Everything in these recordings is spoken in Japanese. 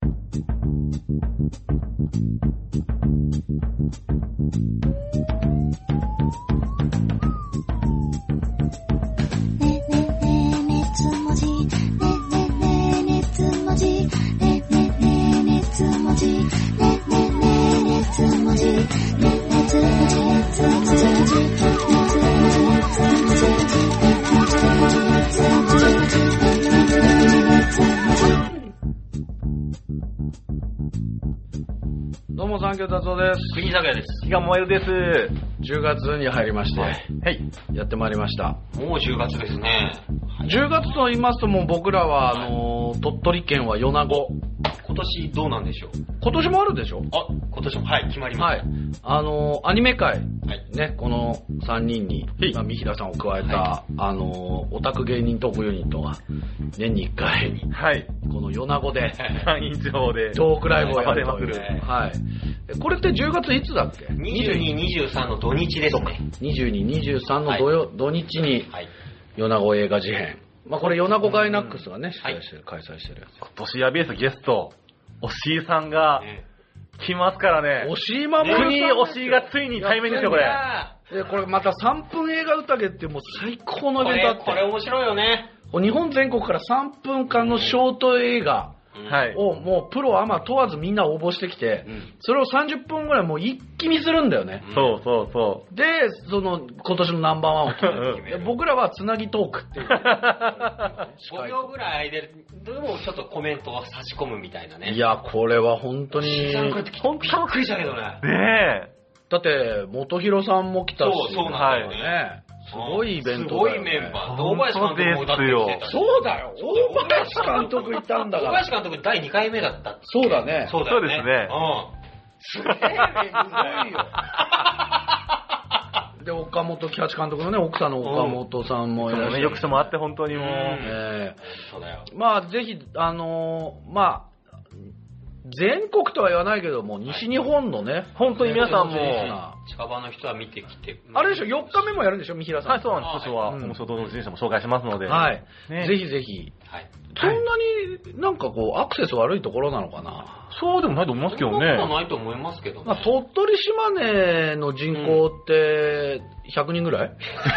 どうも、サンキュー達夫です。 国坂です。 比嘉萌えです。 10月に入りまして、 はい、 やってまいりました。 もう10月ですね。 10月と言いますと、もう僕らは、鳥取県は米子。 今年どうなんでしょう。 今年もあるでしょ。 あ、今年も、はい、決まりました。 はい。アニメ界、 はい、 ね、この3人に、三平さんを加えた、オタク芸人トークユニットが、年に1回、 はい、 この米子で、 山陰地方で、 トークライブをやるという。 はい。これって10月いつだっけ？ 22、23の土日ですね。 22、23の土日に、米子映画事変。まあこれ米子ガイナックスがね、開催してるやつ。 今年やべえゲスト、おしいさんが来ますからね。 おしいまも国おしいがついに対面ですよ、これ。 これまた3分映画宴ってもう最高のイベントあって。 これ面白いよね。 日本全国から3分間のショート映画をもうプロアマ問わずみんな応募してきて、それを30分ぐらいもう一気見するんだよね。 そうそうそう。 で、今年のナンバーワンを決める。僕らはつなぎトークっていう。 5秒ぐらい空いてる。でもちょっとコメントを差し込むみたいなね。 いや、これは本当に。 本当びっくりしたけどね。 ねえ。 だって、元弘さんも来たし。 そうなんだよね。 すごいイベントだよね。 すごいメンバー。大林監督もだって来てたし。 そうだよ。大林監督いたんだから。 大林監督第2回目だったって。 そうだね。 そうだよね。 そうですね。 すげえね、すごいよ。で、岡本喜八監督のね、奥さんの岡本さんもいらっしゃる。 よくしてもらって本当にもう。 そうだよ。 まあ、ぜひ、まあ、全国とは言わないけども、西日本のね、 本当に皆さんも、 近場の人は見てきて。 あれでしょ、4日目もやるんでしょ、三平さん。 はい、そうなんです。今年は、面白動物自転車も紹介しますので。 はい。ぜひぜひ。そんなになんかこう、アクセス悪いところなのかな。 そうでもないと思いますけどね。 そんなことないと思いますけどね。 鳥取島根の人口って100人ぐらい？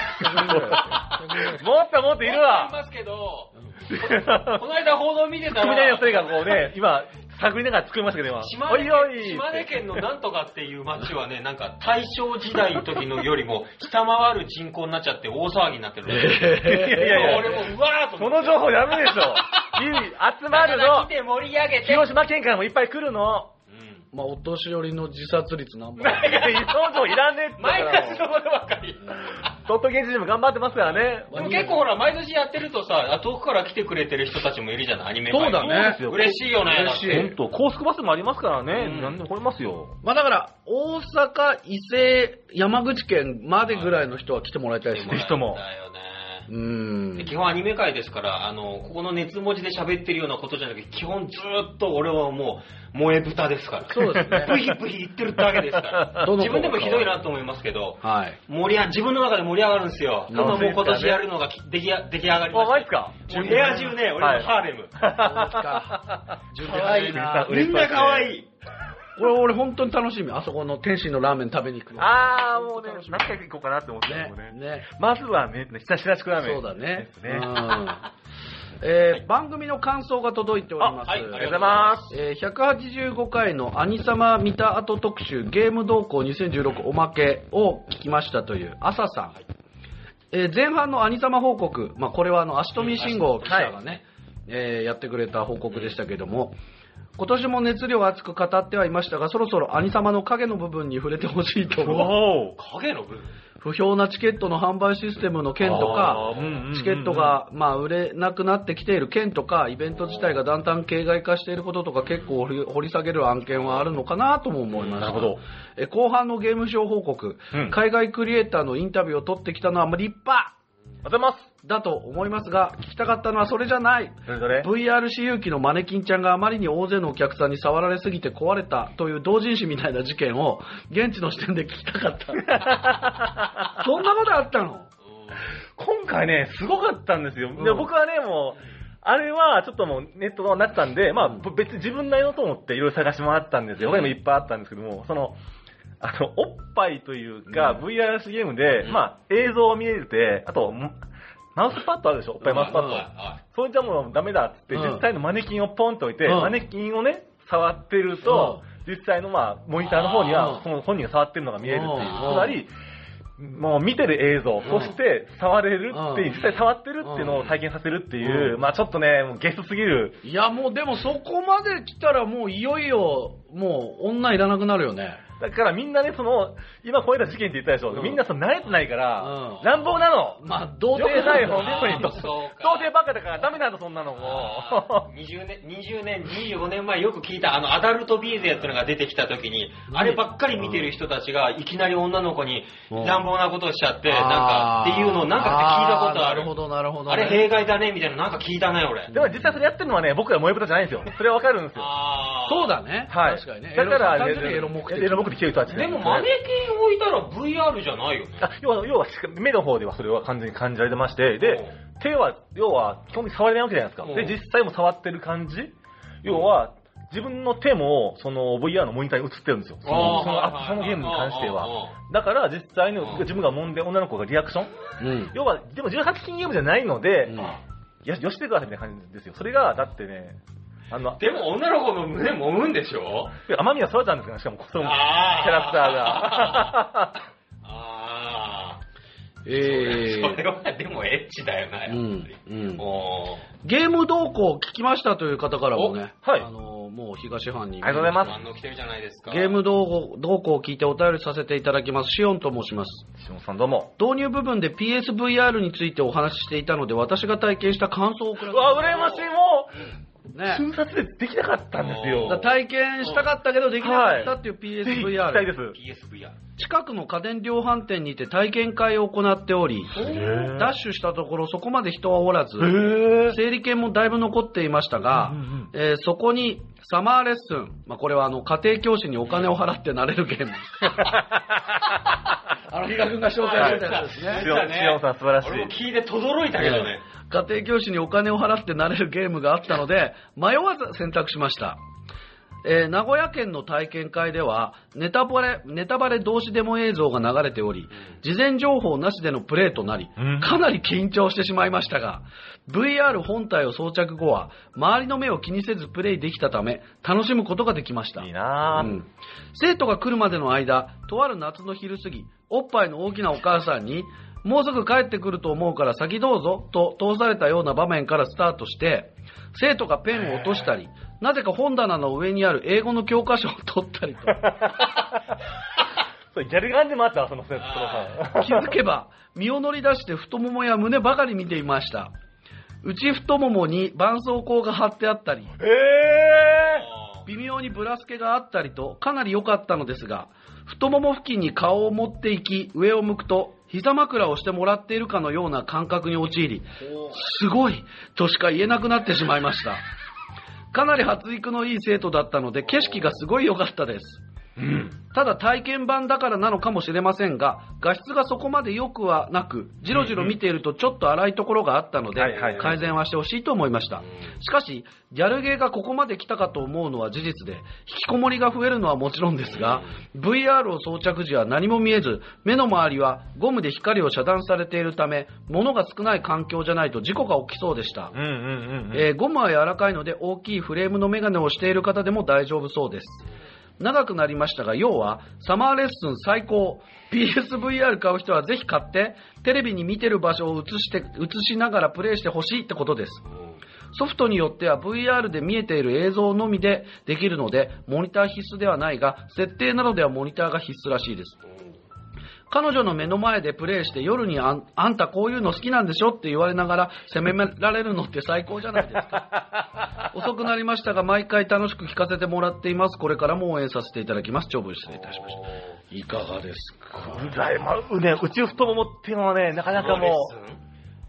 もっともっといるわ。 いますけど、この間報道見てたら。 みたいな人がこうね、今、探りながら作りましたけど、 島根県のなんとかっていう町はね、なんか大正時代の時のよりも下回る人口になっちゃって大騒ぎになってる。 いや俺もうわーと。 その情報やるでしょ。集まるの。 来て盛り上げて。 広島県からもいっぱい来るの。 まあ、お年寄りの自殺率何倍？ いや、そういらねえって。 毎年のことばかり。 鳥取県知事も頑張ってますからね。 でも結構ほら、毎年やってるとさ、遠くから来てくれてる人たちもいるじゃない、アニメ界。 そうだね。 嬉しいよね。 嬉しい。 本当、高速バスもありますからね。何でも来れますよ。 まあだから、大阪、伊勢、山口県までぐらいの人は来てもらいたいですね。 人も。 だよね。 基本アニメ界ですから、ここの熱文字で喋ってるようなことじゃなくて、基本ずーっと俺はもう、萌え豚ですから。 そうですね。 ブヒブヒ言ってるだけですから。自分でもひどいなと思いますけど、自分の中で盛り上がるんですよ。もう今年やるのが出来上がりました。 マジっすか？ 部屋中ね、俺のハーレム。 かわいいな。 みんなかわいい。 俺本当に楽しみ。あそこの天津のラーメン食べに行くの。 あー、もうね、何回行こうかなって思ってたもんね。まずはね、ひたしらしくラーメン。 そうだね。番組の感想が届いております。 ありがとうございます。 185回の兄様見た後特集ゲーム動向2016おまけを聞きましたという朝さん。前半の兄様報告、まあこれは足富信号記者がね、やってくれた報告でしたけども、今年も熱量熱く語ってはいましたが、そろそろ兄様の影の部分に触れてほしいと思う。 影の部分？ 不評なチケットの販売システムの件とか、チケットが売れなくなってきている件とか、イベント自体がだんだん形骸化していることとか、結構掘り下げる案件はあるのかなとも思いました。 なるほど。 後半のゲームショー報告、海外クリエイターのインタビューを取ってきたのは立派だと思いますが、聞きたかったのはそれじゃない。VR 私有機のマネキンちゃんがあまりに大勢のお客さんに触られすぎて壊れたという同人誌みたいな事件を現地の視点で聞きたかった。そんなことあったの？ 今回ね、すごかったんですよ。で僕はね、もうあれはちょっともうネットがなってたんで、まあ別に自分なりのと思っていろいろ探し回ったんですよ。他にもいっぱいあったんですけども、おっぱいというか、VRS ゲームで、まあ映像を見れて、あと、マウスパッドあるでしょ、おっぱいマウスパッド。それじゃもうダメだっつって、実際のマネキンをポンと置いて、マネキンをね、触ってると、実際のまあ、モニターの方には、その本人が触ってるのが見えるっていう。つまり、もう見てる映像、そして触れるっていう、実際触ってるっていうのを体験させるっていう、まあちょっとね、もうゲスすぎる。 いやもうでもそこまで来たらもういよいよ、もう女いらなくなるよね。 だからみんなね、今こういった事件って言ったでしょ。みんな慣れてないから、乱暴なの。 まあ、童貞ない、本当に。童貞ばっかだからダメなんだ、そんなのも。 20年、25年前よく聞いた、アダルトビーゼっていうのが出てきた時に、あればっかり見てる人たちが、いきなり女の子に乱暴なことをしちゃって、なんか、っていうのをなんか聞いたことある。 なるほど、なるほど。 あれ弊害だね、みたいな、なんか聞いたね、俺。 でも実際それやってるのはね、僕ら萌え豚じゃないんですよ。それはわかるんですよ。 そうだね。 はい。 確かにね。 だから、 エロ目的来てる人たち。 でもマネキン置いたら VR じゃないよね。 要は目の方ではそれは完全に感じられてまして、で、手は、要は基本的に触れないわけじゃないですか。で、実際も触ってる感じ、要は、自分の手も、VR のモニターに映ってるんですよ。そのゲームに関しては。だから、実際に自分が揉んで女の子がリアクション、要は、でも18禁ゲームじゃないので、よしてくださいみたいな感じですよ。それが、だってね、 でも女の子の胸揉むんでしょ？ 天宮空ちゃんですから、しかも、そのキャラクターが。 それはでもエッチだよな、やっぱり。 ゲーム動向を聞きましたという方からもね、 はい、 もう東藩に。 ありがとうございます。 反応来てるじゃないですか。 ゲーム動向を聞いてお便りさせていただきます。シオンと申します。 シオンさんどうも。 導入部分で PSVR についてお話ししていたので、私が体験した感想をください。 うわ、羨ましい、もうね、 瞬殺でできなかったんですよ。 体験したかったけどできなかったっていう PSVR。 はい、です。 PSVR。 近くの家電量販店にて体験会を行っており、ダッシュしたところそこまで人はおらず、整理券もだいぶ残っていましたが、そこにサマーレッスン、これは家庭教師にお金を払ってなれるゲーム。比嘉君が紹介してたやつですね。 シオンさん素晴らしい。 俺も聞いて轟いたけどね。 家庭教師にお金を払ってなれるゲームがあったので、迷わず選択しました。名古屋県の体験会ではネタバレ同士デモ映像が流れており、事前情報なしでのプレイとなり、かなり緊張してしまいましたが、VR 本体を装着後は周りの目を気にせずプレイできたため楽しむことができました。 いいなぁ、 生徒が来るまでの間、とある夏の昼過ぎ、おっぱいの大きなお母さんに、もうすぐ帰ってくると思うから先どうぞと通されたような場面からスタートして、生徒がペンを落としたり、なぜか本棚の上にある英語の教科書を取ったりと。 それギャルガンでもあったわ、その生徒さん。 気づけば、身を乗り出して太ももや胸ばかり見ていました。内太ももに絆創膏が貼ってあったり、微妙にブラスケがあったりとかなり良かったのですが、太もも付近に顔を持っていき上を向くと膝枕をしてもらっているかのような感覚に陥り、すごいとしか言えなくなってしまいました。かなり発育のいい生徒だったので景色がすごい良かったです。ただ体験版だからなのかもしれませんが、画質がそこまで良くはなく、じろじろ見ているとちょっと荒いところがあったので、改善はしてほしいと思いました。しかし、ギャルゲーがここまで来たかと思うのは事実で、引きこもりが増えるのはもちろんですが、VR を装着時は何も見えず、目の周りはゴムで光を遮断されているため、物が少ない環境じゃないと事故が起きそうでした。ゴムは柔らかいので大きいフレームのメガネをしている方でも大丈夫そうです。長くなりましたが、要はサマーレッスン最高。 PSVR 買う人はぜひ買ってテレビに見てる場所を映しながらプレイしてほしいってことです。ソフトによっては VR で見えている映像のみでできるのでモニター必須ではないが、設定などではモニターが必須らしいです。彼女の目の前でプレイして夜にあんたこういうの好きなんでしょって言われながら責められるのって最高じゃないですか。遅くなりましたが毎回楽しく聞かせてもらっています。これからも応援させていただきます。長文失礼いたしました。いかがですか。 宇宙太ももっていうのはね、なかなかもう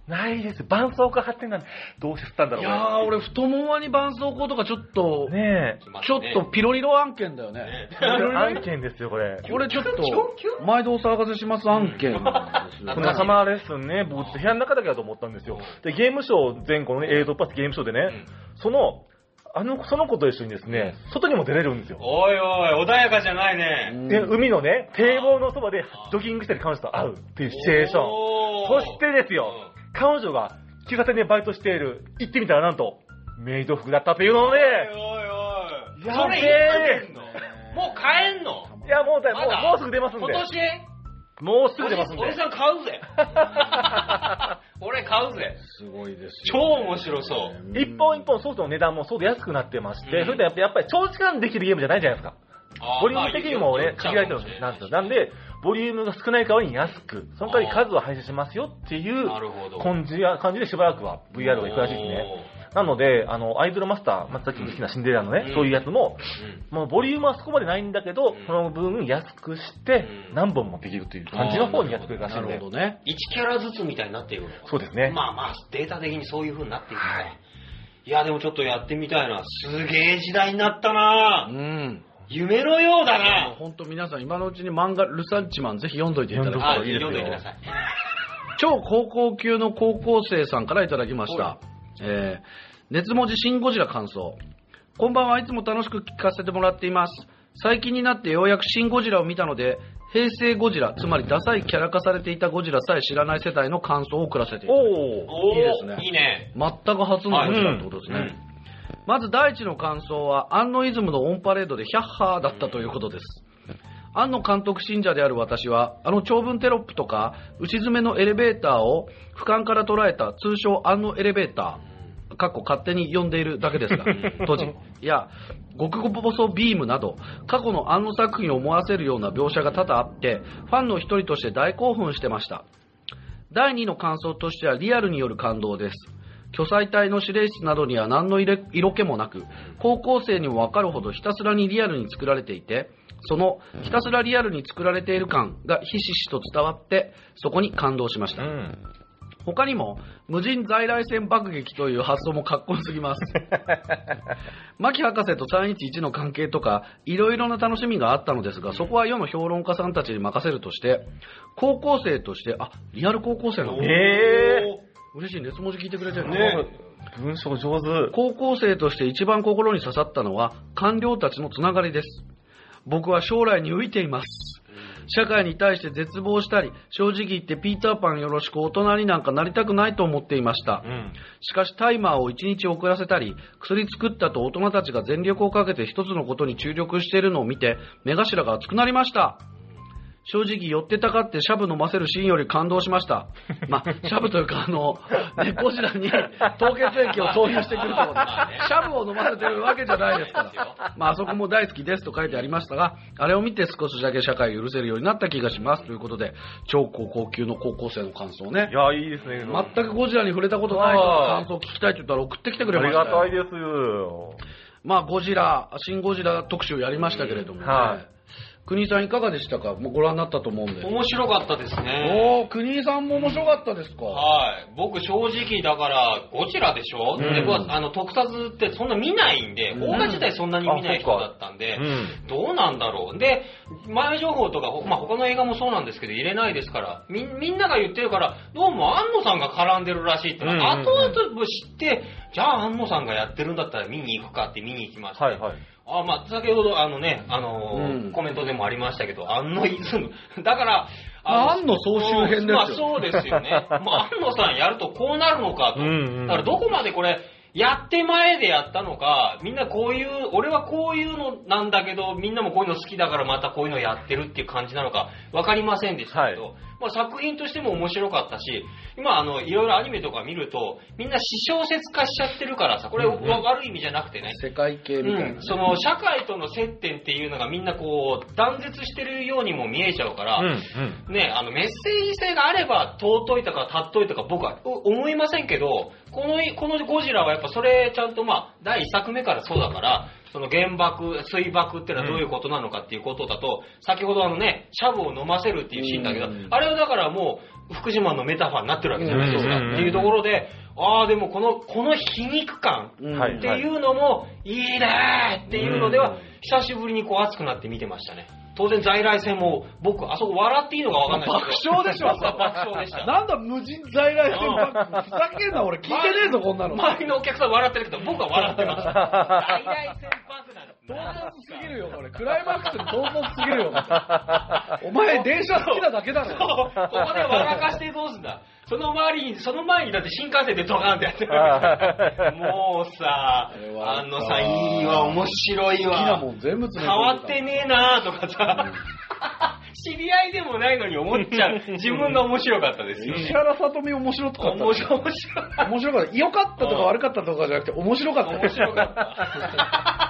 ないです。絆創膏貼ってんなんで、どうして吸ったんだろう。 いやー、俺、太ももに絆創膏とかちょっと、 ねちょっとピロリロ案件だよね。 え。案件ですよ、これ。 これちょっと、毎度お騒がせします案件ですね。 このサマーレッスンね、僕、部屋の中だけだと思ったんですよ。で、ゲームショー前後のね、映像パスゲームショーでね、その子と一緒にですね、外にも出れるんですよ。 おいおい、穏やかじゃないね。 で、海のね、堤防のそばでジョギングしてる彼女と会うっていうシチュエーション。そしてですよ、彼女が喫茶店でバイトしている、行ってみたらなんと、メイド服だったっていうのをね、 おいおい。 やそれべいつ出んの？もう買えんの？ いや、もうすぐ出ますんで。 今年もうすぐ出ますんで。 おじさん買うぜ。俺買うぜ。 すごいです超よ。 面白そう。 一本一本ソフトの値段もそうで安くなってまして、それでやっぱり長時間できるゲームじゃないじゃないですか。ボリューム的にもね、限られてるんですよ。なんで、ボリュームが少ない代わりに安く、その代わり数は排出しますよっていう感じでしばらくは VR がいくらしいですね。なので、アイドルマスター、さっき好きなシンデレラのね、そういうやつも、もうボリュームはそこまでないんだけど、その分安くして、何本もできるという感じの方にやってくれるらしいんで。 なるほどね。 1キャラずつみたいになっているの。 そうですね。 まあ、データ的にそういう風になっていくから。いや、でもちょっとやってみたいな。すげえ時代になったな夢のようだな。 本当皆さん今のうちに漫画ルサンチマンぜひ読んどいていただくといいですよ。 読んどいてください。 超高校級の高校生さんからいただきました。熱文字シンゴジラ感想。こんばんはいつも楽しく聞かせてもらっています。最近になってようやくシンゴジラを見たので、平成ゴジラ、つまりダサいキャラ化されていたゴジラさえ知らない世帯の感想を送らせていただきます。いいですね。 いいね。 全く初のゴジラってことですね。まず第一の感想は、安野イズムのオンパレードでヒャッハーだったということです。安野監督信者である私は、長文テロップとか、内詰めのエレベーターを俯瞰から捉えた通称安野エレベーター、勝手に呼んでいるだけですが、当時、いや、極細ビームなど、過去の安野作品を思わせるような描写が多々あって、ファンの一人として大興奮してました。第二の感想としては、リアルによる感動です。巨彩隊の指令室などには何の色気もなく、高校生にもわかるほどひたすらにリアルに作られていて、そのひたすらリアルに作られている感がひしひしと伝わって、そこに感動しました。他にも、無人在来線爆撃という発想もかっこよすぎます。牧博士と311の関係とか、いろいろな楽しみがあったのですが、そこは世の評論家さんたちに任せるとして、高校生として、リアル高校生なの？嬉しい、熱文字聞いてくれてるね。 文章上手。 高校生として一番心に刺さったのは官僚たちのつながりです。僕は将来に飢えています。社会に対して絶望したり、正直言ってピーターパンよろしく大人になんかなりたくないと思っていました。しかしタイマーを1日遅らせたり、薬作ったと大人たちが全力をかけて一つのことに注力しているのを見て、目頭が熱くなりました。正直寄ってたかってシャブ飲ませるシーンより感動しました。シャブというかゴジラに凍結液を投入してくるところで、シャブを飲ませてるわけじゃないですから。あそこも大好きですと書いてありましたが、あれを見て少しだけ社会を許せるようになった気がしますということで、超高校級の高校生の感想ね。 いや、いいですね。 全くゴジラに触れたことない人の感想を聞きたいと言ったら送ってきてくれました。 ありがたいですよ。 ゴジラ、新ゴジラ特集やりましたけれどもね。国井さんいかがでしたか？もうご覧になったと思うんで。 面白かったですね。 国井さんも面白かったですか？ はい。僕正直だからゴジラでしょ？で特撮ってそんな見ないんで、邦画自体そんなに見ない人だったんで、どうなんだろう。で、前情報とか他の映画もそうなんですけど入れないですから、みんなが言ってるから、どうも安野さんが絡んでるらしいって後々知って、じゃあ安野さんがやってるんだったら見に行くかって見に行きました。先ほどコメントでもありましたけど、安野イズム。だから、 安野総集編ですよ。 そうですよね。安野さんやるとこうなるのかと。だからどこまでこれ、やって前でやったのか、みんな俺はこういうのなんだけど、みんなもこういうの好きだからまたこういうのやってるっていう感じなのか、わかりませんでしたけど、作品としても面白かったし、今いろいろアニメとか見ると、みんな私小説化しちゃってるからさ、これ悪い意味じゃなくてね。 世界系みたいな、ね。 その社会との接点っていうのがみんな断絶してるようにも見えちゃうから、ね、メッセージ性があれば尊いとか尊いとか僕は思いませんけど、 このゴジラはやっぱそれちゃんと第1作目からそうだから、その原爆、水爆っていうのはどういうことなのかっていうことだと、先ほどシャブを飲ませるっていうシーンだけど、あれはだからもう、福島のメタファーになってるわけじゃないですか。っていうところで、でもこの皮肉感っていうのもいいねっていうのでは、久しぶりに熱くなって見てましたね。当然在来線も僕あそこ笑っていいのか分かんないですけど爆笑でしょ。 爆笑でした。 なんだ無人在来線爆ふざけんな、俺聞いてねえぞこんなの。 周りのお客さん笑ってるけど僕は笑ってました。在来線爆弾唐突すぎるよこれ。クライマックスに唐突すぎるよ。お前電車好きなだけだろ。 ここで笑かしてどうすんだ。その前にだって新幹線でドカーンってやってるわけもうさ、いいわ、面白いわ。 好きなもん全部変わってねえなーとかさ、知り合いでもないのに思っちゃう。自分が面白かったですよ、ね。 石原さとみ面白かった。 面白かった。 良かったとか悪かったとかじゃなくて面白かった。 面白かった。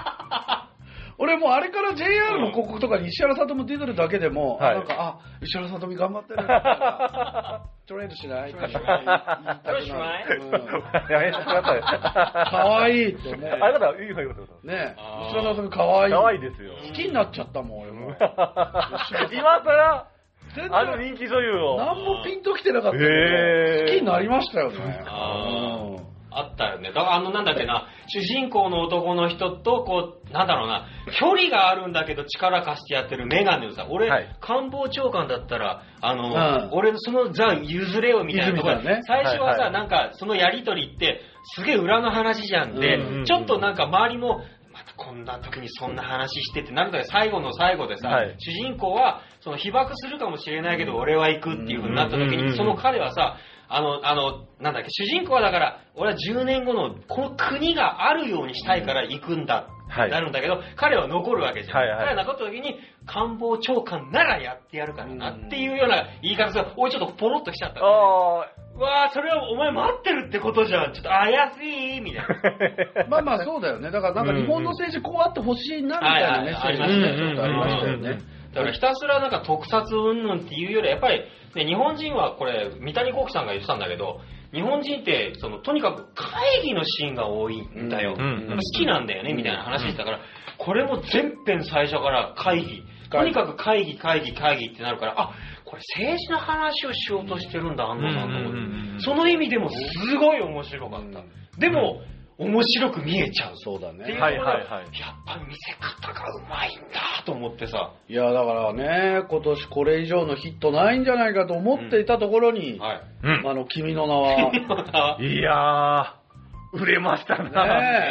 俺もうあれから JR の広告とかに石原さとみ出てるだけでも、なんか、石原さとみ頑張ってる。トレードしない？トレードしない？ やめてください。 かわいいってね。 あれだから、いいことねえ、石原さとみかわいい。 かわいいですよ。 好きになっちゃったもん、俺も。 今からあの人気女優を。 何もピンときてなかったけど、好きになりましたよね。 あったよね。だからなんだっけな、主人公の男の人と、なんだろうな、距離があるんだけど力貸してやってるメガネのさ、俺、官房長官だったら、俺、その譲れよみたいなところで、最初はさ、なんか、そのやりとりって、すげえ裏の話じゃんで、ちょっとなんか周りも、またこんな時にそんな話してってなるんだけど、最後の最後でさ、主人公は、その被爆するかもしれないけど、俺は行くっていう風になった時に、その彼はさ、なんだっけ、主人公はだから、俺は10年後のこの国があるようにしたいから行くんだってなるんだけど、彼は残るわけじゃん。彼が残った時に、官房長官ならやってやるからなっていうような言い方が、おいちょっとポロッときちゃった、ね。うわー、それはお前待ってるってことじゃん。ちょっと怪しいみたいな。 まあそうだよね。だからなんか日本の政治こうあってほしいなみたいなメッセージがちょっとありましたよね。 だからひたすらなんか特撮云々っていうよりはやっぱり、ね、日本人はこれ三谷幸喜さんが言ってたんだけど、日本人ってとにかく会議のシーンが多いんだよ、好きなんだよねみたいな話してたから、これも全編最初から会議、とにかく会議ってなるから、これ政治の話をしようとしてるんだ安野さんと思って、その意味でもすごい面白かった、でも面白く見えちゃう。 そうだね。 っていうのが、やっぱり見せ方がうまいんだと思ってさ。 いや、だからね、今年これ以上のヒットないんじゃないかと思っていたところに、君の名は。 いやー、売れましたね。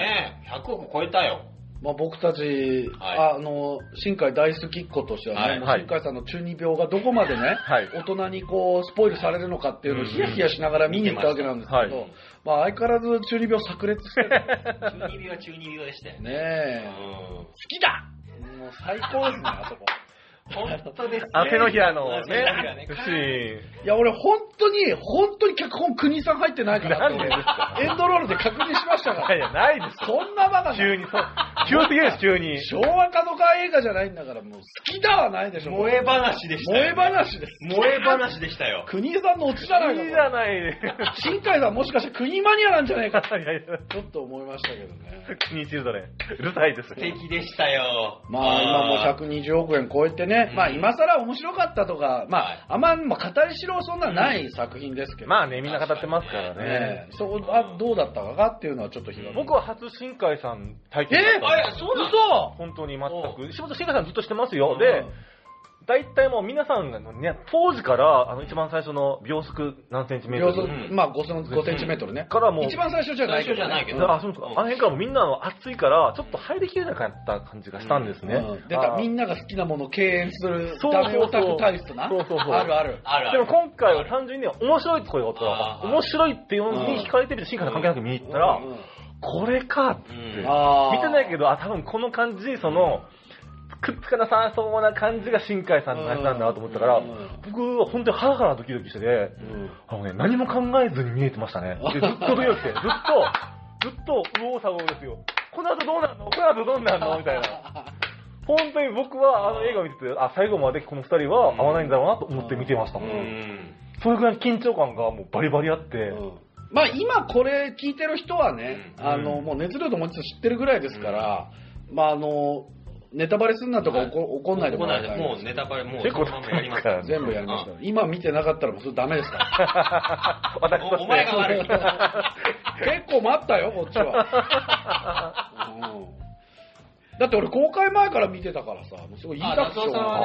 100億超えたよ。 僕たち、新海大好きっ子としてはね、新海さんの中二病がどこまでね、大人にスポイルされるのかっていうのをヒヤヒヤしながら見に行ったわけなんですけど、相変わらず中二病炸裂してる。 中二病は中二病でしたよね。 ねえ。好きだ！もう最高ですね、あそこ。 本当ですね。 手のひらのね、 いや、俺本当に脚本国さん入ってないからってエンドロールで確認しましたから。 いや、ないです。 そんなバカな。 急すぎるです、急に。 昭和角川映画じゃないんだから、もう好きだはないでしょ。 萌え話でした。 萌え話です。 萌え話でしたよ。 国さんのオチじゃないの。 国じゃないで。 新海さんもしかして国マニアなんじゃないかちょっと思いましたけどね。 国チルドレン。うるさいです。 素敵でしたよ。 今もう120億円超えてね、今更面白かったとか、あんま語りしろそんなない作品ですけど。 みんな語ってますからね。 そこどうだったかっていうのはちょっと僕は初新海さん体験だったんです。 そうだ。 本当に全く。仕事新海さんずっとしてますよ。で、大体もう皆さんがね、当時から一番最初の秒速何センチメートル、 5センチメートルね。 からもう一番最初じゃないけど。 そうですか。 あの辺からもみんな暑いからちょっと入りきれなかった感じがしたんですね。 みんなが好きなものを敬遠するダメオタク体質な。あるある。 でも今回は単純に面白いって声があったら、面白いっていうのに惹かれてみて新海さん関係なく見に行ったら、これかって。見てないけど、多分この感じ、くっつかなさそうな感じが新海さんの話なんだなと思ったから、僕は本当にハラハラドキドキしてて、何も考えずに見えてましたね。ずっとドキドキして、ずっと右往左往ですよ。この後どうなるのみたいな。本当に僕は映画を見てて、最後までこの二人は合わないんだろうなと思って見てましたもん。それぐらい緊張感がもうバリバリあって、 まあ今これ聞いてる人はね、もう熱量と持ちつ知ってるぐらいですから、まあネタバレすんなとか怒んないでもらいたい。 もうネタバレもうそのままやりますから。 全部やりますから。今見てなかったらもうそれダメですから。 お前が悪い。 結構待ったよ、こっちは。だって俺公開前から見てたからさ、もうすごい言いたくてしょうがない。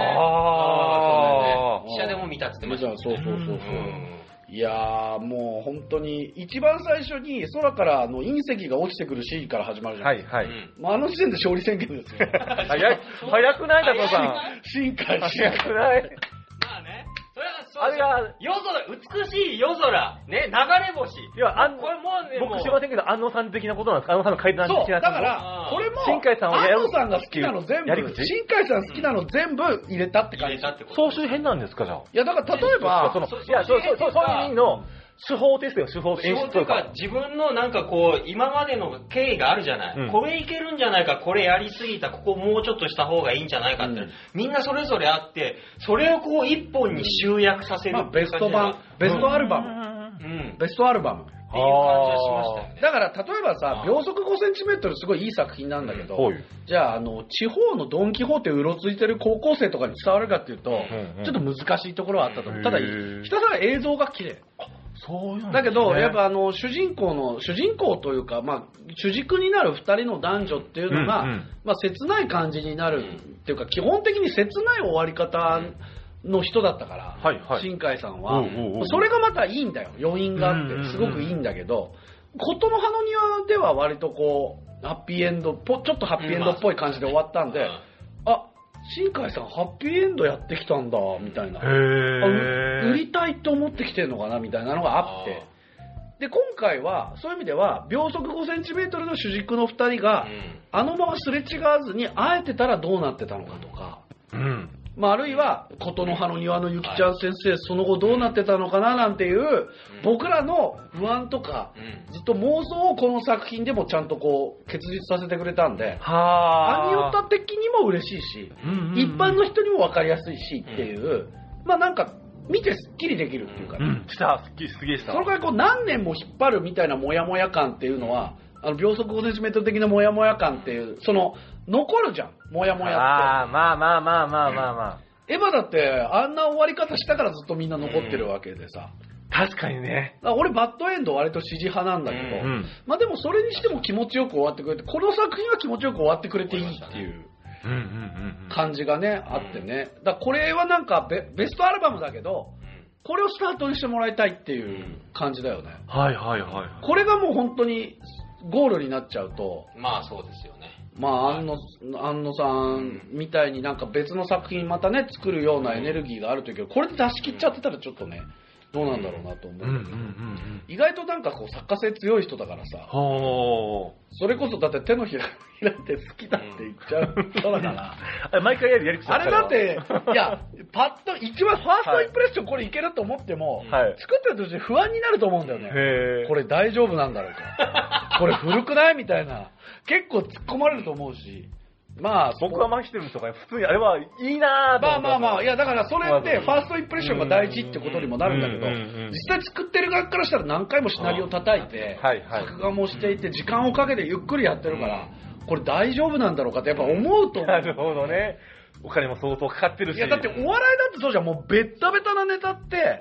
記者でも見たって言ってました。 そう。いやー、もう本当に、一番最初に空から隕石が落ちてくるシーンから始まるじゃないですか。まあ、あの時点で勝利宣言ですよ。 早くないだとさん。 進化し早くないまあね。あれが夜空、美しい夜空、ね、流れ星。 いや、これもうね、僕知りませんけど、安野さん的なことなんですか？安野さんの階段的なこと。 そう、だから、これも、 新海さんは安野さんが好きなの全部、新海さん好きなの全部入れたって感じ。 総集編なんですか、じゃあ。いや、だから例えば、 そういう意味の、手法ですよ、手法というか、自分のなんかこう、今までの経緯があるじゃない。これいけるんじゃないか、これやりすぎた、ここもうちょっとした方がいいんじゃないかって、みんなそれぞれあって、それをこう一本に集約させるっていう感じで。 ベストアルバム。ベストアルバム。 っていう感じがしましたよね。 だから例えばさ、秒速 5cm すごいいい作品なんだけど、じゃあ地方のドン・キホーテうろついてる高校生とかに伝わるかっていうと、ちょっと難しいところはあったと思う。ただひたすら映像が綺麗。 そうなんですね。 だけどやっぱ主人公というか、まあ主軸になる2人の男女っていうのが、まあ切ない感じになるっていうか、基本的に切ない終わり方の人だったから、新海さんは、それがまたいいんだよ。余韻があってすごくいいんだけど、琴の葉の庭では割とこうハッピーエンドちょっとハッピーエンドっぽい感じで終わったんで、あ、新海さんハッピーエンドやってきたんだみたいな、売りたいと思ってきてるのかなみたいなのがあって、で今回はそういう意味では秒速 5cm の主軸の2人が、あのまますれ違わずに会えてたらどうなってたのかとか、まあ、あるいは琴の葉の庭のゆきちゃん先生、その後どうなってたのかななんていう僕らの不安とか、ずっと妄想をこの作品でもちゃんとこう結実させてくれたんで、アニオタ的にも嬉しいし、一般の人にも分かりやすいしっていう、まあなんか見てスッキリできるっていうかね、 すっきりした。 それからこう何年も引っ張るみたいなモヤモヤ感っていうのは、秒速 5cm 的なモヤモヤ感っていう、その残るじゃん、モヤモヤって。 まあ。 エヴァだってあんな終わり方したからずっとみんな残ってるわけでさ。 確かにね。 俺バッドエンド割と支持派なんだけど、まあでもそれにしても気持ちよく終わってくれて、この作品は気持ちよく終わってくれていいっていう感じがね、あってね。だからこれはなんかベストアルバムだけど、これをスタートにしてもらいたいっていう感じだよね。これがもう本当にゴールになっちゃうと、 まあそうですよね。 まあ安野さんみたいになんか別の作品またね作るようなエネルギーがあるというけど、これで出し切っちゃってたらちょっとね、どうなんだろうなと思うんだけど、意外となんかこう作家性強い人だからさ、それこそだって手のひら開いて好きだって言っちゃう人だから毎回やり口あれだって、いやパッと一番ファーストインプレッションこれいけると思っても、作ってる途中で不安になると思うんだよね。これ大丈夫なんだろうか、これ古くないみたいな、結構突っ込まれると思うし、まあ僕は麻痺してるんですよ。普通にあれはいいなぁと思って。 まあいやだからそれってファーストインプレッションが大事ってことにもなるんだけど、実際作ってる側からしたら何回もシナリオ叩いて作画もしていて時間をかけてゆっくりやってるから、これ大丈夫なんだろうかってやっぱ思うと。 なるほどね。お金も相当かかってるし。 いやだってお笑いだってそうじゃん、もうベッタベタなネタって、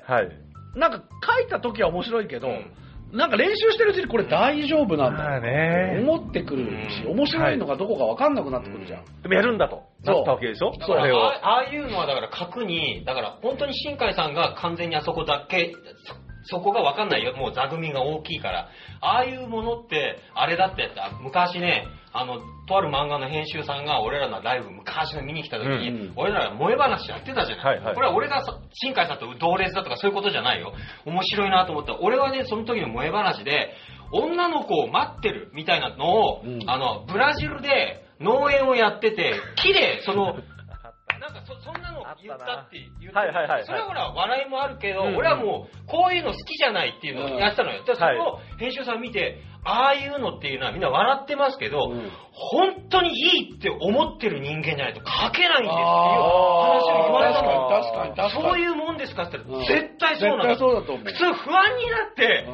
なんか書いた時は面白いけど、なんか練習してるうちにこれ大丈夫なんだって思ってくるし、面白いのかどこか分かんなくなってくるじゃん。 でもやるんだとなったわけでしょ。 そう、ああいうのはだから核に、だから本当に新海さんが完全にあそこだけ、そこが分かんないよ、もう座組が大きいから。ああいうものってあれだって昔ね、とある漫画の編集さんが俺らのライブ昔の見に来た時に、俺らが萌え話やってたじゃない。これは俺が新海さんと同列だとかそういうことじゃないよ。面白いなと思った。俺はね、その時の萌え話で、女の子を待ってるみたいなのを、ブラジルで農園をやってて、木でなんかそんなの言ったって言って、それはほら笑いもあるけど、俺はもうこういうの好きじゃないっていうのをやってたのよ。それを編集さん見て、ああいうのっていうのはみんな笑ってますけど、本当にいいって思ってる人間じゃないと書けないんですっていう話を言われたのよ。 確かにそういうもんですかって言ったら、絶対そうなんだ。 絶対そうだと思う。 普通不安になって、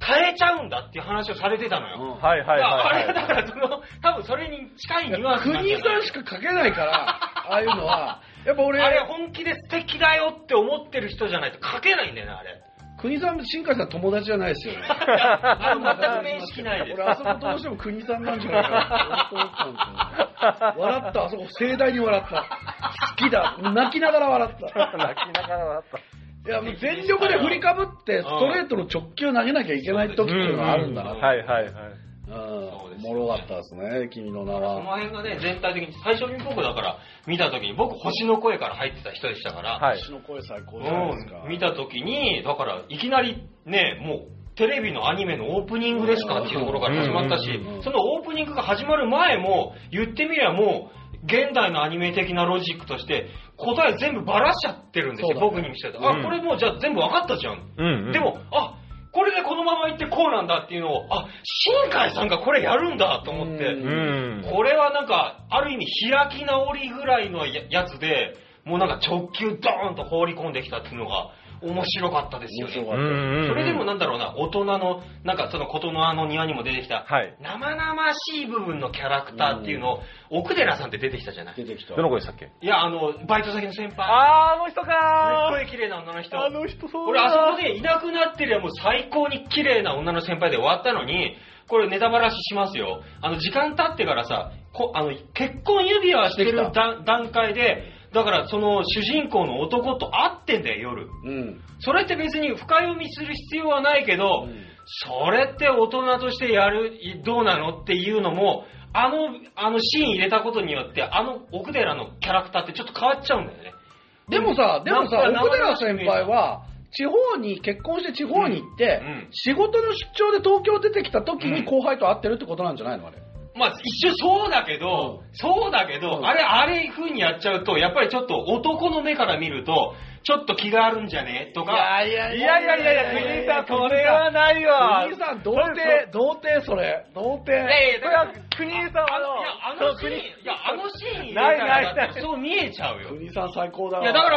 変えちゃうんだっていう話をされてたのよ。 はいはいあれはい。 だから多分それに近いニュアンスなんじゃない。 国さんしか書けないから、ああいうのは、やっぱ俺、 あれ本気で素敵だよって思ってる人じゃないと書けないんだよね、あれ。 国さん、新海さん友達じゃないですよね。 全く面識ないです。 俺、あそこどうしても国さんなんじゃないかなって思ったんですよ。笑った、あそこ盛大に笑った。好きだ。泣きながら笑った。 泣きながら笑った。 いや、もう全力で振りかぶってストレートの直球を投げなきゃいけない時っていうのがあるんだな。 はいはいはい。 おもろかったですね、君の名は。 その辺がね、全体的に、最初に僕だから見た時に、僕星の声から入ってた人でしたから、 はい、 星の声最高じゃないですか。 見た時に、だからいきなりね、もうテレビのアニメのオープニングですかっていうところから始まったし、そのオープニングが始まる前も、言ってみればもう、現代のアニメ的なロジックとして答え全部ばらしちゃってるんですよ、僕に見せて。あ、これもうじゃあ全部分かったじゃん。でも、これでこのままいってこうなんだっていうのを、新海さんがこれやるんだと思って、これはなんか、ある意味開き直りぐらいのやつで、もうなんか直球ドーンと放り込んできたっていうのが、面白かったですよね。それでもなんだろうな、大人の、なんかその琴のの庭にも出てきた、生々しい部分のキャラクターっていうのを、奥寺さんって出てきたじゃない。 出てきた。 どの子でしたっけ？ いや、バイト先の先輩。 あの人かー。すっごい綺麗な女の人。 あの人そうだ。 俺、あそこでいなくなってりゃもう最高に綺麗な女の先輩で終わったのに、これネタバラシしますよ。時間経ってからさ、結婚指輪してる段階で、だからその主人公の男と会ってんだよ、夜。それって別に深読みする必要はないけど、それって大人としてやる、どうなのっていうのも、あのシーン入れたことによって、奥寺のキャラクターってちょっと変わっちゃうんだよね。 でもさ、奥寺先輩は、地方に、結婚して地方に行って、仕事の出張で東京出てきた時に後輩と会ってるってことなんじゃないのあれ。 まあ一瞬そうだけど、あれ風にやっちゃうと、やっぱりちょっと男の目から見ると、ちょっと気があるんじゃねとか。 いや、国井さん、それはないわ。 国井さん、童貞、それ。童貞。 それは、国井さん、 あのシーン入れたら、だってそう見えちゃうよ。 国井さん最高だわ。 いや、だから、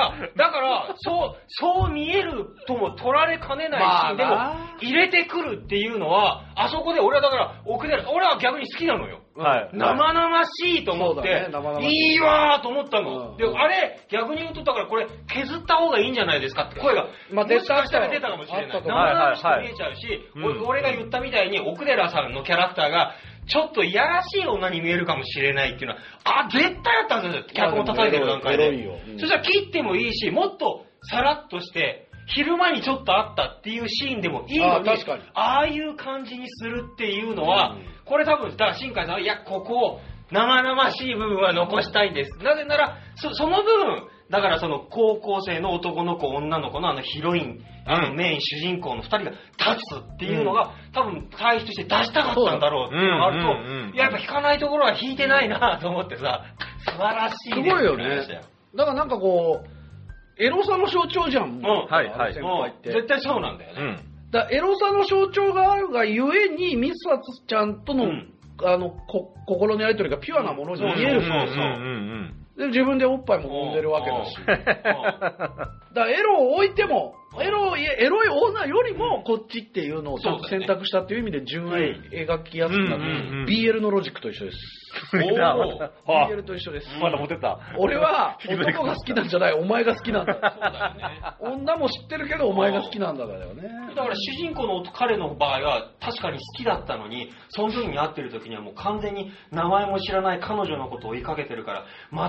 そう見えるとも取られかねないし、でも、入れてくるっていうのは、あそこで俺はだから、俺は逆に好きなのよ。生々しいと思って、いいわーと思ったの。で、あれ、逆に言うと、だからこれ、削った方がいいんじゃないですかって声が、もしかしたら出たかもしれない。生々しく見えちゃうし、俺が言ったみたいに、奥寺さんのキャラクターが、ちょっといやらしい女に見えるかもしれないっていうのは、絶対あったんですよ、脚本叩いてる段階で。そしたら切ってもいいし、もっとさらっとして、昼間にちょっとあったっていうシーンでもいいのに、ああいう感じにするっていうのは、これ多分、だから新海さんは、いや、ここを生々しい部分は残したいんです。なぜなら、その分、だからその高校生の男の子、女の子のヒロイン、メイン主人公の二人が立つっていうのが、多分対比として出したかったんだろうっていうのがあると、やっぱ弾かないところは弾いてないなと思ってさ、素晴らしいです。 すごいよね。だからなんかこう、エロさの象徴じゃん。 はい先輩って。 絶対そうなんだよね。 だエロさの象徴があるがゆえに、ミスワツちゃんとの、心のやりとりがピュアなものに見える。で自分でおっぱいも揉んでるわけだし。だからエロを置いても、エロい女よりもこっちっていうのを選択したっていう意味で純愛描きやすくなって、BL のロジックと一緒です。BL と一緒です。 まだ持ってた。 俺は男が好きなんじゃない、お前が好きなんだ。そうだよね。女も知ってるけどお前が好きなんだよね。 だから主人公の彼の場合は確かに好きだったのに、その時に会ってる時にはもう完全に名前も知らない彼女のことを追いかけてるから、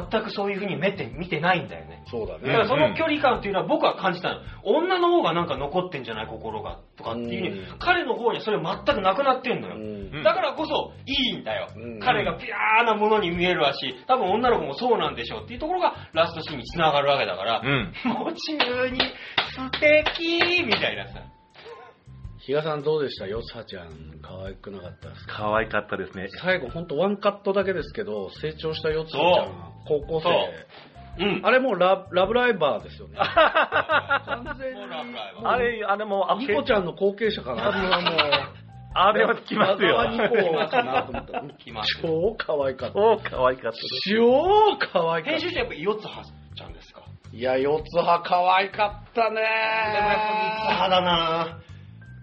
全くそういう風に見てないんだよね。 そうだね。 だからその距離感っていうのは僕は感じたの。女の方がなんか残ってんじゃない心がとかっていう風に、彼の方にはそれ全くなくなってんのよ。だからこそいいんだよ。彼がピュアなものに見えるわし、多分女の子もそうなんでしょうっていうところがラストシーンに繋がるわけだから、もう中に素敵みたいなさ。 比嘉さんどうでした？よつはちゃん可愛くなかったですか？ 可愛かったですね。 最後ほんとワンカットだけですけど、成長したよつはちゃん、高校生。あれもうラブライバーですよね。完全に。 あれもニコちゃんの後継者かな。 あれは来ますよ。 ニコかなと思った。超可愛かった。 超可愛かった。 超可愛かった。 編集者やっぱよつはちゃんですか？ いや、よつは可愛かったね。 でもやっぱ三つ葉だな。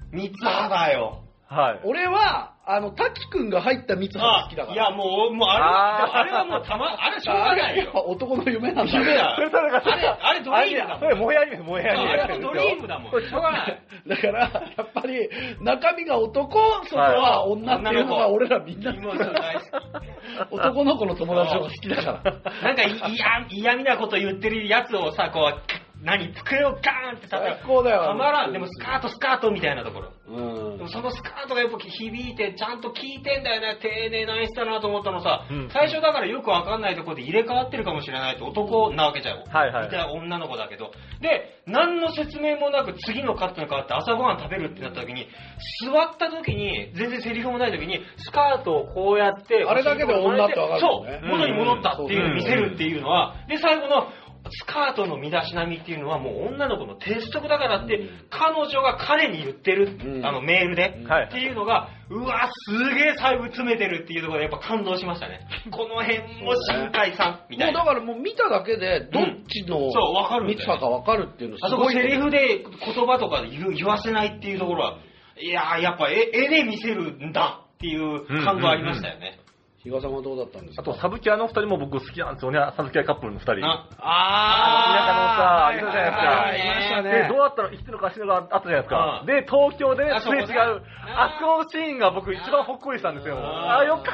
三葉だよ。 はい。 俺は、滝くんが入った三葉好きだから。 いや、もうあれはもうあれしょうがないよ。 男の夢なんだ。 夢だ。 それあれドリームだもん。 それ、萌えアニメ、萌えアニメ。 あれもドリームだもん。しょうがない。 だから、やっぱり、中身が男、外は女っていうのが俺らみんな好きだから。男の子の友達の方が好きだから。 なんか嫌味なこと言ってるやつをさ、こう、机をガーンって叩く。 最高だよ。 たまらん。でもスカートみたいなところ。 でもそのスカートがやっぱ響いて、ちゃんと効いてんだよね。丁寧な演出だなと思ったのさ、最初だからよくわかんないところで入れ替わってるかもしれないと男なわけじゃん。 はいはい。 みたいな女の子だけど。で、何の説明もなく次のカットに変わって朝ごはん食べるってなった時に、座った時に、全然セリフもない時に、スカートをこうやって、 あれだけで女ってわかるよね。 そう、元に戻ったっていうのを見せるっていうのは、で、最後の、スカートの身だしなみっていうのはもう女の子の鉄則だからって、彼女が彼に言ってる、メールで、っていうのが、うわ、すげえ細部詰めてるっていうところでやっぱ感動しましたね。この辺も新海さんみたいな。 もうだからもう見ただけで、どっちの三葉か分かるっていうのすごい。 あそこセリフで言葉とかで言わせないっていうところは、いややっぱ絵で見せるんだっていう感動ありましたよね。 比嘉さんはどうだったんですか？ あと、サブキャの二人も僕好きなんですよね。サブキャカップルの二人。田舎のさ、 いたじゃないですか。で、どうやったら生きてるか死ぬかあったじゃないですか。で、東京ですれ違う。あそこのシーンが僕一番ほっこりしたんですよ。よかった。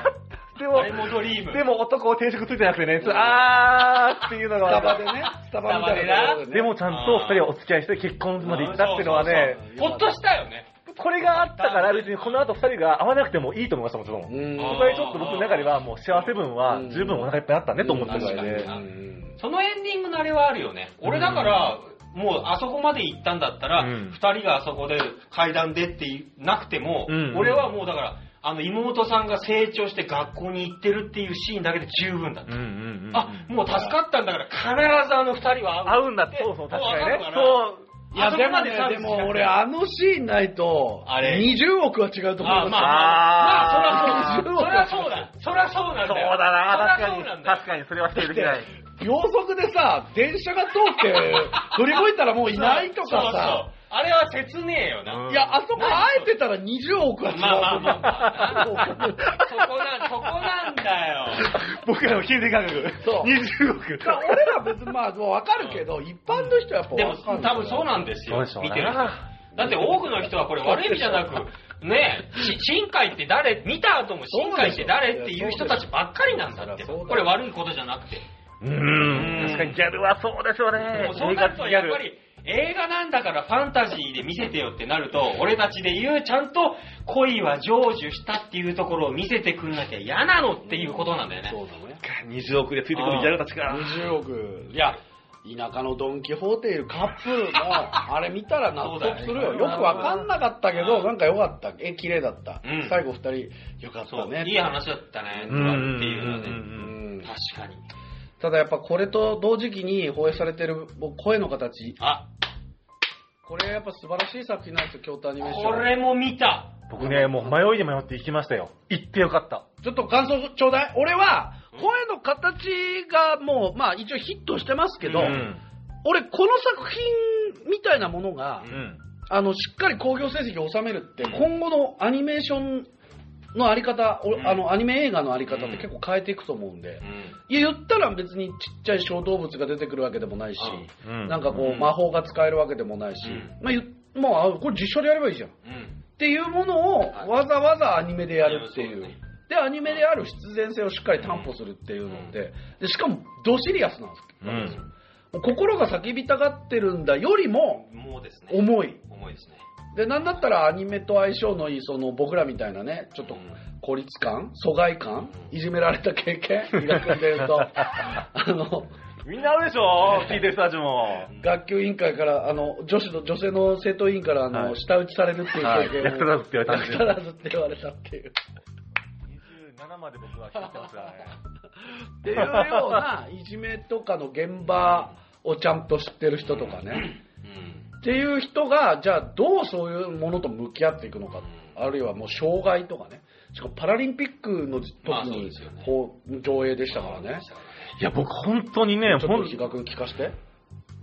でも、 ドリーム。 でも男定食ついてなくてね、っていうのが。 スタバでね。スタバみたいな。 でもちゃんと二人はお付き合いして結婚まで行ったっていうのはね。 ほっとしたよね。 これがあったから別にこの後二人が会わなくてもいいと思いましたもん。そこでちょっと僕の中ではもう幸せ分は十分お腹いっぱいあったねと思ってるぐらいで。 そのエンディングのあれはあるよね。俺だから、もうあそこまで行ったんだったら、二人があそこで階段でってなくても、俺はもうだから、妹さんが成長して学校に行ってるっていうシーンだけで十分だった。もう助かったんだから必ずあの二人は会うんだって。そうそう、確かにね。 いや、でも俺、あのシーンないと、20億は違うと思います。 まあ、そりゃそうだ。そりゃそうなんだよ。 そうだな、確かに、それは否定できない。 秒速でさ、電車が通って、振り向いたらもういないとかさ、 あれは切ねえよな。 いや、あそこ会えてたら20億は違うと思う。 そこなんだよ。 僕らの金銭感覚。 そう。 20億。 俺ら別にまあ、わかるけど、一般の人はやっぱでも、多分そうなんですよ。見てる。だって多くの人はこれ悪い意味じゃなく、ねえ、新海って誰、見た後も新海って誰っていう人たちばっかりなんだって。これ悪いことじゃなくて。 確かにギャルはそうですよね。 そうなるとやっぱり、映画なんだからファンタジーで見せてよってなると、俺たちで言うちゃんと恋は成就したっていうところを見せてくんなきゃ嫌なのっていうことなんだよね。 そうだね。 20億でついてくるギャルたちが。 20億。いや、田舎のドン・キホーテいるカップルも、あれ見たら納得するよ。よくわかんなかったけど、なんかよかった。綺麗だった。最後2人、よかったね。 いい話だったね。っていうのね。確かに。 ただやっぱこれと同時期に放映されてる声の形。これやっぱ素晴らしい作品なんですよ、京都アニメーション。 これも見た。 僕ね、もう迷いで迷って行きましたよ。行ってよかった。 ちょっと感想ちょうだい。俺は、声の形がもう、まあ一応ヒットしてますけど、俺この作品みたいなものが、しっかり興行成績を収めるって、今後のアニメーションのあり方、アニメ映画のあり方って結構変えていくと思うんで、いや言ったら別にちっちゃい小動物が出てくるわけでもないし、なんかこう魔法が使えるわけでもないし、もうこれ実写でやればいいじゃん。っていうものをわざわざアニメでやるっていう。で、アニメである必然性をしっかり担保するっていうので、しかもドシリアスなんですよ。心が叫びたがってるんだよりも重い。 重いですね。 で、なんだったらアニメと相性のいい、その僕らみたいなね、ちょっと孤立感、疎外感、いじめられた経験、比嘉君で言うと、 みんなあるでしょ聞いてる人たちも。 学級委員会から、女性の生徒委員から、舌打ちされるっていう経験を。 役立たずって言われた。 役立たずって言われたっていう。 27まで僕は聞いてますからね。 っていうような、いじめとかの現場をちゃんと知ってる人とかね。っていう人が、じゃあどうそういうものと向き合っていくのか。あるいはもう障害とかね。しかもパラリンピックの時に、上映でしたからね。 いや、僕本当にね、 ちょっと比嘉君聞かせて。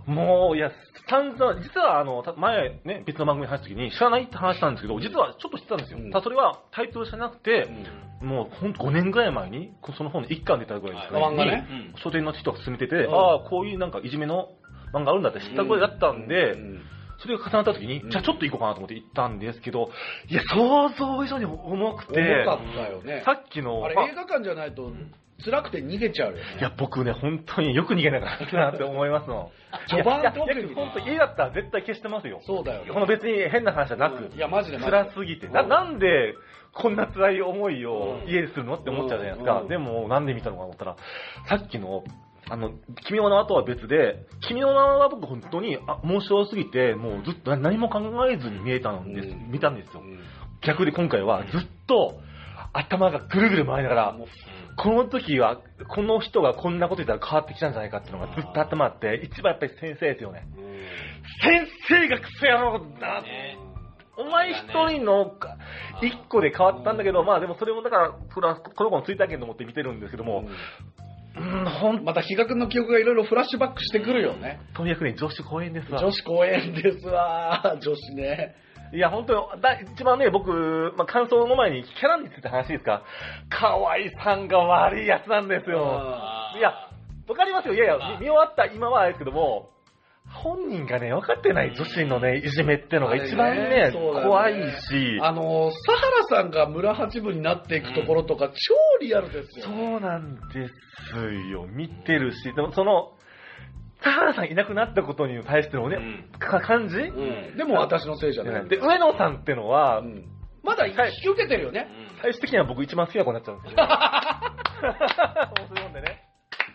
もう、いや、散々、実は前ね、別の番組に話した時に知らないって話したんですけど、実はちょっと知ってたんですよ。ただそれはタイトルじゃなくて、もうほんと5年ぐらい前に、その本の1巻出たぐらいですか漫画ね。 書店の人が勧めてて、ああ、こういうなんかいじめの漫画あるんだって知ったぐらいだったんで、それが重なった時に、じゃあちょっと行こうかなと思って行ったんですけど、いや、想像以上に重くて、 重かったよね。 さっきの、 あれ映画館じゃないと、辛くて逃げちゃうよね。 いや、僕ね、本当によく逃げなかったなって思いますの。 序盤特に。 本当家だったら絶対消してますよ。 そうだよね。 この別に変な話じゃなく。 いや、マジで辛すぎて。なんで、こんな辛い思いを家でするのって思っちゃうじゃないですか。でも、なんで見たのかと思ったら、さっきの、君の名はとは別で、君の名は僕本当に、面白すぎて、もうずっと何も考えずに見たんですよ。逆で今回はずっと頭がぐるぐる回りながら、この時は、この人がこんなこと言ったら変わってきたんじゃないかっていうのがずっと頭あって、一番やっぱり先生ですよね。先生がクソ野郎だね。お前一人の一個で変わったんだけど、まあでもそれもだから、この子の追体験と思って見てるんですけども、 また比嘉君の記憶がいろいろフラッシュバックしてくるよね。 とにかくね、女子公演ですわ。 女子公演ですわ。女子ね。 いや、本当に、一番ね、僕、感想の前にキャラについて話ですか。河合さんが悪いやつなんですよ。いや、わかりますよ。いやいや、見終わった今はあれですけども、本人がね、分かってない女子のね、いじめってのが一番ね、怖いし。 佐原さんが村八分になっていくところとか、超リアルですよ。 そうなんですよ。見てるし、でも田原さんいなくなったことに対してのね、感じ、 でも私のせいじゃない。 で、上野さんってのは、 まだ引き受けてるよね。 最終的には僕一番好きな子になっちゃうんですよね。面白いんでね。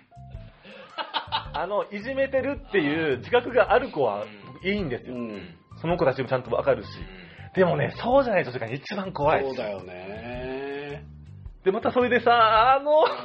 いじめてるっていう自覚がある子はいいんですよ。その子たちもちゃんとわかるし。でもね、そうじゃない女子が一番怖い。 そうだよね。 で、またそれでさ、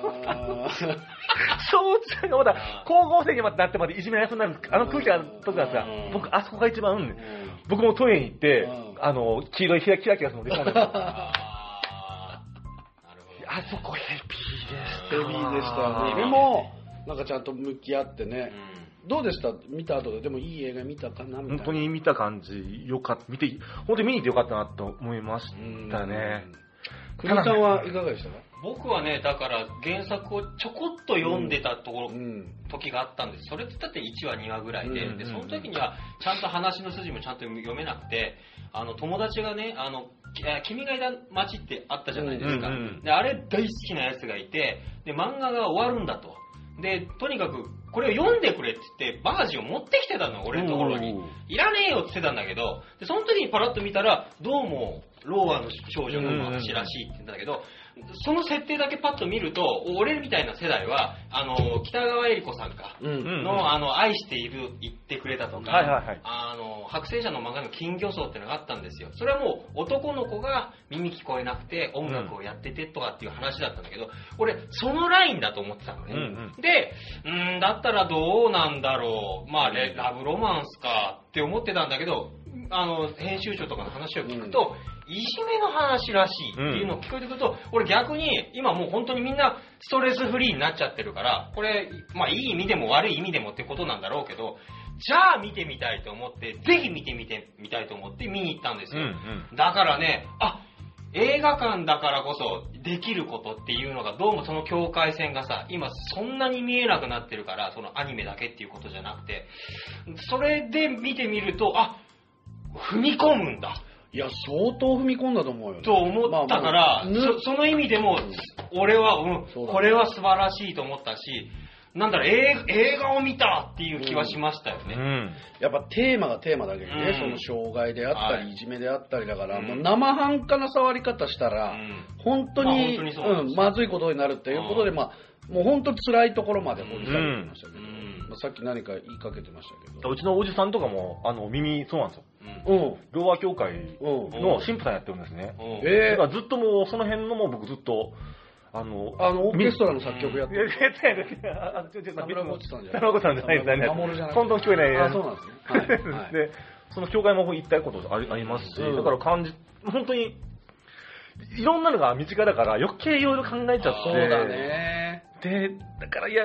翔ちゃんがまだ高校生になってまでいじめられそうになる空気がある時なんですが、僕、あそこが一番、僕もトイレに行って、黄色いキラキラするの出たんですよ。あそこヘビーでしたよね。でも、なんかちゃんと向き合ってね。どうでした見た後で。でもいい映画見たかなみたいな。 本当に見た感じ、よかった。本当に見に行ってよかったなと思いましたね。 国さんはいかがでしたか？ 僕はね、だから原作をちょこっと読んでた時があったんです。それってだって1話2話ぐらいで、その時にはちゃんと話の筋もちゃんと読めなくて、友達がね、君がいた街ってあったじゃないですか。で、あれ大好きなやつがいて、で、漫画が終わるんだと。で、とにかく、これを読んでくれって言って、バージを持ってきてたの、俺のところに。いらねえよって言ってたんだけど、で、その時にパラッと見たら、どうも、ローアの少女の話らしいって言ったんだけど、その設定だけパッと見ると、俺みたいな世代は、北川恵理子さんか、の、愛している、言ってくれたとか、白星社の漫画の金魚草っていうのがあったんですよ。それはもう、男の子が耳聞こえなくて音楽をやっててとかっていう話だったんだけど、俺、そのラインだと思ってたのね。で、だったらどうなんだろう、まあ、ラブロマンスかって思ってたんだけど、編集長とかの話を聞くと、いじめの話らしいっていうのを聞こえてくると、俺逆に今もう本当にみんなストレスフリーになっちゃってるから、これ、まあいい意味でも悪い意味でもってことなんだろうけど、じゃあ見てみたいと思って、ぜひ見てみたいと思って見に行ったんですよ。だからね、映画館だからこそできることっていうのがどうもその境界線がさ、今そんなに見えなくなってるから、そのアニメだけっていうことじゃなくて、それで見てみると、踏み込むんだ。 いや、相当踏み込んだと思うよ、ね。 と思ったから、その意味でも、俺は、これは素晴らしいと思ったし、なんだろう、映画を見たっていう気はしましたよね。 やっぱテーマがテーマだけどね、その障害であったり、いじめであったりだから、もう生半可な触り方したら、本当に、まずいことになるっていうことで、もう本当に辛いところまで掘り下げてましたけど。さっき何か言いかけてましたけど。 うちのおじさんとかも、耳、そうなんですよ。ろうあ協会の神父さんやってるんですね。だからずっともう、その辺のも僕ずっと、 オーケストラの作曲やってる。 田村コチさんじゃないですね。トントン聞こえない。 そうなんですね。 で、その教会も言ったことありますし、だから本当に、いろんなのが身近だから余計いろいろ考えちゃって。 そうだね。 で、だからいや、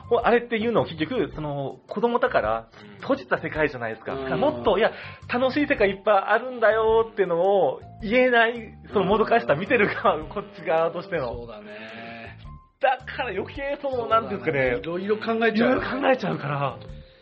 あれっていうのを結局、子供だから閉じた世界じゃないですか。もっと、いや、楽しい世界いっぱいあるんだよっていうのを言えない、もどかしさ見てる側、こっち側としての。 そうだね。 だから余計なんていうんですかね。 いろいろ考えちゃう。 いろいろ考えちゃうから。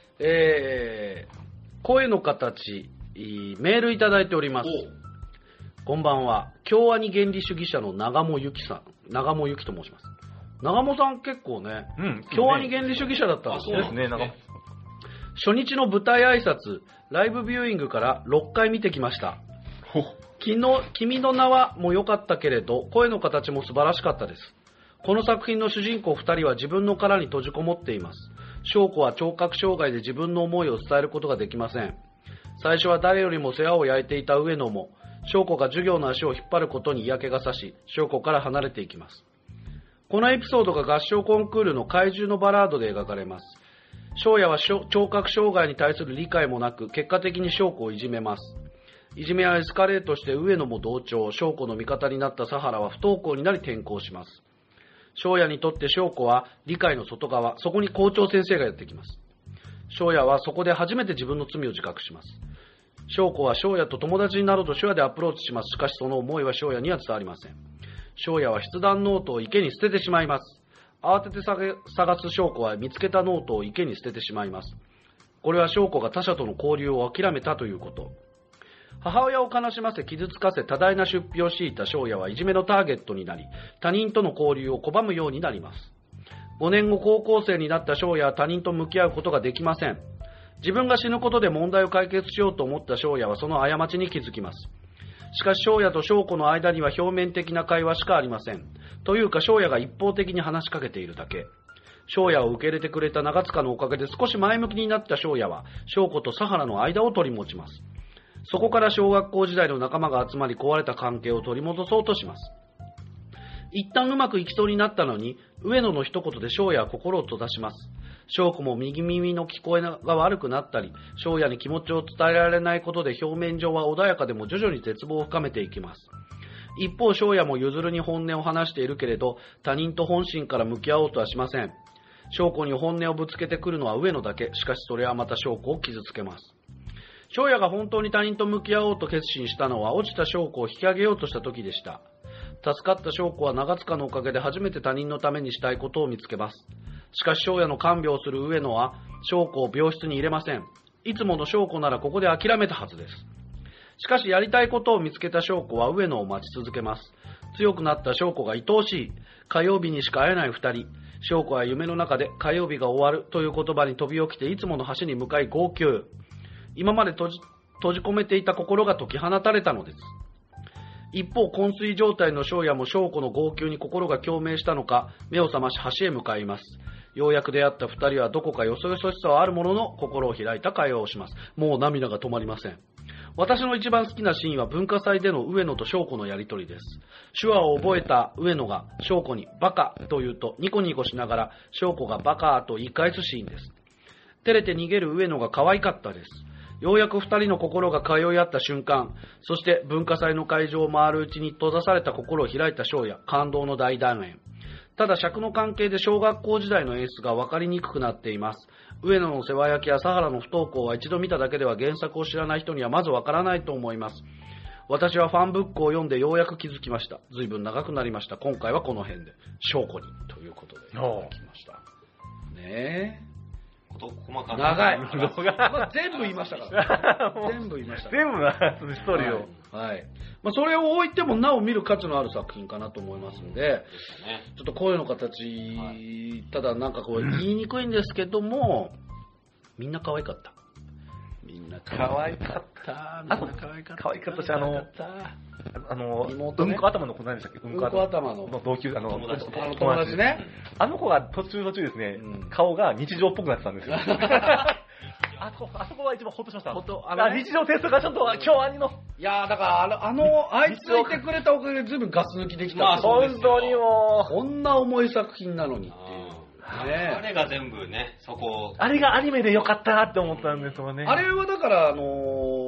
声の形、メールいただいております。こんばんは。京アニ原理主義者の長茂由紀さん。長茂由紀と申します。長茂さん結構ね、京アニ原理主義者だったんですね。 そうですね、なんか。 初日の舞台挨拶、ライブビューイングから6回見てきました。君の名はも良かったけれど、声の形も素晴らしかったです。この作品の主人公2人は自分の殻に閉じこもっています。翔子は聴覚障害で自分の思いを伝えることができません。最初は誰よりも世話を焼いていた上野も、翔子が授業の足を引っ張ることに嫌気がさし、翔子から離れていきます。このエピソードが合唱コンクールの怪獣のバラードで描かれます。翔也は聴覚障害に対する理解もなく、結果的に翔子をいじめます。いじめはエスカレートして上野も同調、翔子の味方になった佐原は不登校になり転校します。翔也にとって翔子は理解の外側、そこに校長先生がやってきます。翔也はそこで初めて自分の罪を自覚します。翔子は翔也と友達になろうと手話でアプローチします。しかしその思いは翔也には伝わりません。翔也は筆談ノートを池に捨ててしまいます。慌てて探す翔子は見つけたノートを池に捨ててしまいます。これは翔子が他者との交流を諦めたということ。母親を悲しませ傷つかせ多大な出費を強いた翔也はいじめのターゲットになり、他人との交流を拒むようになります。5年後高校生になった翔也は他人と向き合うことができません。自分が死ぬことで問題を解決しようと思った翔也はその過ちに気づきます。しかし翔也と翔子の間には表面的な会話しかありません。というか翔也が一方的に話しかけているだけ。翔也を受け入れてくれた長塚のおかげで少し前向きになった翔也は翔子と佐原の間を取り持ちます。そこから小学校時代の仲間が集まり壊れた関係を取り戻そうとします。一旦うまくいきそうになったのに上野の一言で翔也は心を閉ざします。翔子も右耳の聞こえが悪くなったり、翔也に気持ちを伝えられないことで表面上は穏やかでも徐々に絶望を深めていきます。一方翔也もゆずるに本音を話しているけれど、他人と本心から向き合おうとはしません。翔子に本音をぶつけてくるのは上野だけ。しかしそれはまた翔子を傷つけます。翔也が本当に他人と向き合おうと決心したのは落ちた翔子を引き上げようとした時でした。助かった翔子は長塚のおかげで初めて他人のためにしたいことを見つけます。しかし翔也の看病をする上野は翔子を病室に入れません。いつもの翔子ならここで諦めたはずです。しかしやりたいことを見つけた翔子は上野を待ち続けます。強くなった翔子が愛おしい。火曜日にしか会えない二人。翔子は夢の中で火曜日が終わるという言葉に飛び起きていつもの橋に向かい号泣。今まで閉じ込めていた心が解き放たれたのです。一方昏睡状態の翔也も翔子の号泣に心が共鳴したのか目を覚まし橋へ向かいます。ようやく出会った二人はどこかよそよそしさはあるものの心を開いた会話をします。もう涙が止まりません。私の一番好きなシーンは文化祭での上野と翔子のやりとりです。手話を覚えた上野が翔子にバカと言うとニコニコしながら翔子がバカと言い返すシーンです。照れて逃げる上野が可愛かったです。ようやく二人の心が通い合った瞬間、そして文化祭の会場を回るうちに閉ざされた心を開いた翔也、感動の大団円。ただ尺の関係で小学校時代の演出が分かりにくくなっています。上野の世話焼きや佐原の不登校は一度見ただけでは原作を知らない人にはまず分からないと思います。私はファンブックを読んでようやく気づきました。ずいぶん長くなりました。今回はこの辺で翔子にということでいただきました。ねえ。長い。全部言いましたから。全部言いました。 全部のストーリーを。 はい。まあ、それを置いてもなお見る価値のある作品かなと思いますので、ちょっと声の形、ただなんかこう言いにくいんですけども、みんな可愛かった。みんな可愛かった。みんな可愛かった。 可愛かったし、うんこ頭の子何でしたっけ？ うんこ頭の同級友達ね。 あの子が途中ですね、顔が日常っぽくなってたんですよ。あそこは一番ホッとしました。日常テストがちょっと今日兄の。 いやーだからあいついてくれたおかげで随分ガス抜きできた。 本当にもう。 こんな重い作品なのにっていう。 あれが全部ね、そこ。 あれがアニメでよかったなって思ったんですよね。 あれはだから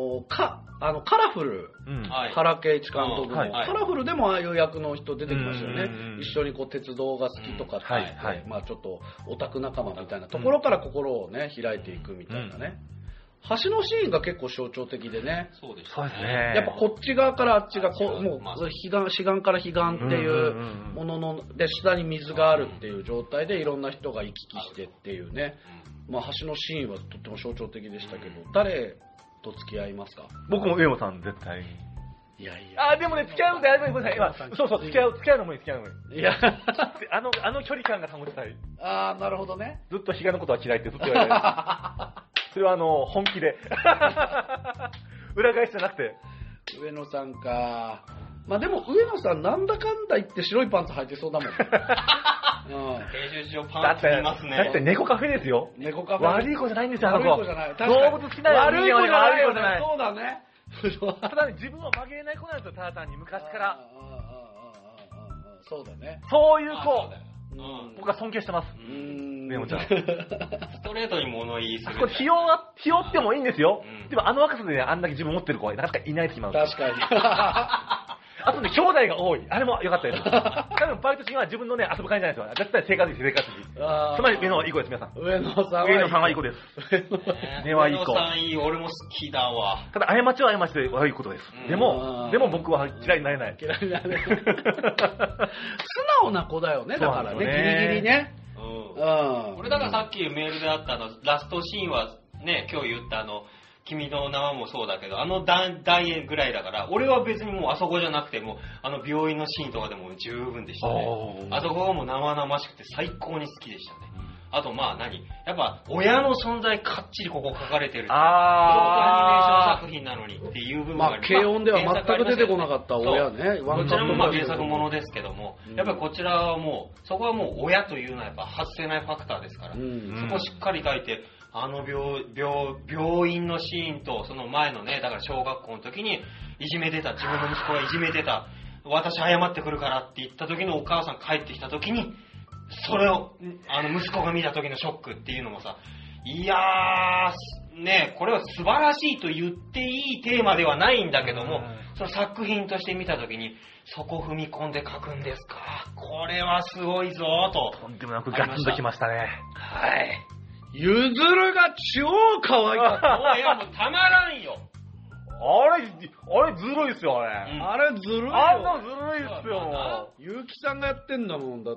カラフル、 はい原敬一監督の、 はいカラフルでもああいう役の人出てきましたよね。 うんうんうん一緒にこう鉄道が好きとかって言って、 はいはいまあちょっとオタク仲間みたいなところから心をね、開いていくみたいなね。橋のシーンが結構象徴的でね。 そうですそうですね。 やっぱこっち側からあっちがもうまあ彼岸から彼岸っていうものので下に水があるっていう状態でいろんな人が行き来してっていうね、まあ橋のシーンはとっても象徴的でしたけど、誰と付き合いますか？ 僕も上野さん絶対に。 いやいや。 でもね、付き合うんだよ。ごめんなさい。今、そう、付き合うのもいい、付き合うのもいい。 いやあの距離感が保ちたい。 なるほどね。 ずっと比嘉のことは嫌いってずっと言われる。それは本気で。裏返しじゃなくて。 上野さんか。まあでも上野さんなんだかんだ言って白いパンツ履いてそうだもんね。 編集上パンツ見ますね。 だって猫カフェですよ。 猫カフェ。 悪い子じゃないんですよ、あの子。 悪い子じゃない。 動物好きなよ。 悪い子じゃないよね。 悪い子じゃない。 そうだね。 ただね、自分は曲げれない子なんですよ、ただ単に昔から。 そうだね。 そういう子。僕は尊敬してます。メモちゃん。 ストレートに物言いする。 これ、ひよってもいいんですよ。でもあの若さであんだけ自分持ってる子はなかなかいない時もある。 確かに。 あとね、兄弟が多い。あれも良かったです。多分バイト中は自分のね、遊ぶ感じじゃないですよ。絶対生活費。つまり上野はいい子です、皆さん。 上野さんはいい子です。根はいい子。 上野さんいい、俺も好きだわ。 ただ、過ちは過ちで悪いことです。でも僕は嫌いになれない。 嫌いになれない。素直な子だよね、だからね、ギリギリね。 俺だからさっきメールであったラストシーンはね、今日言った君の名はもそうだけど、大円ぐらいだから、俺は別にもうあそこじゃなくても、病院のシーンとかでも十分でしたね。あそこがもう生々しくて最高に好きでしたね。あとやっぱ親の存在かっちりここ書かれてる。アニメーション作品なのにっていう部分がある。 軽音では全く出てこなかった親ね。 こちらも原作ものですけども、やっぱりこちらはもう、そこはもう親というのはやっぱ外せないファクターですから、そこをしっかり書いて、病院のシーンとその前のね、だから小学校の時に自分の息子がいじめてた、私謝ってくるからって言った時のお母さん帰ってきた時に、それを息子が見た時のショックっていうのもさ、いやーね、これは素晴らしいと言っていいテーマではないんだけども、その作品として見た時にそこ踏み込んで書くんですか、これはすごいぞと。 とんでもなくガツンときましたね。 はい。ゆずるが超可愛かった。 いやもうたまらんよ。 あれずるいっすよ、あれ。 あれずるいよ。 あんなずるいっすよ。 ゆうきさんがやってんだもんだって。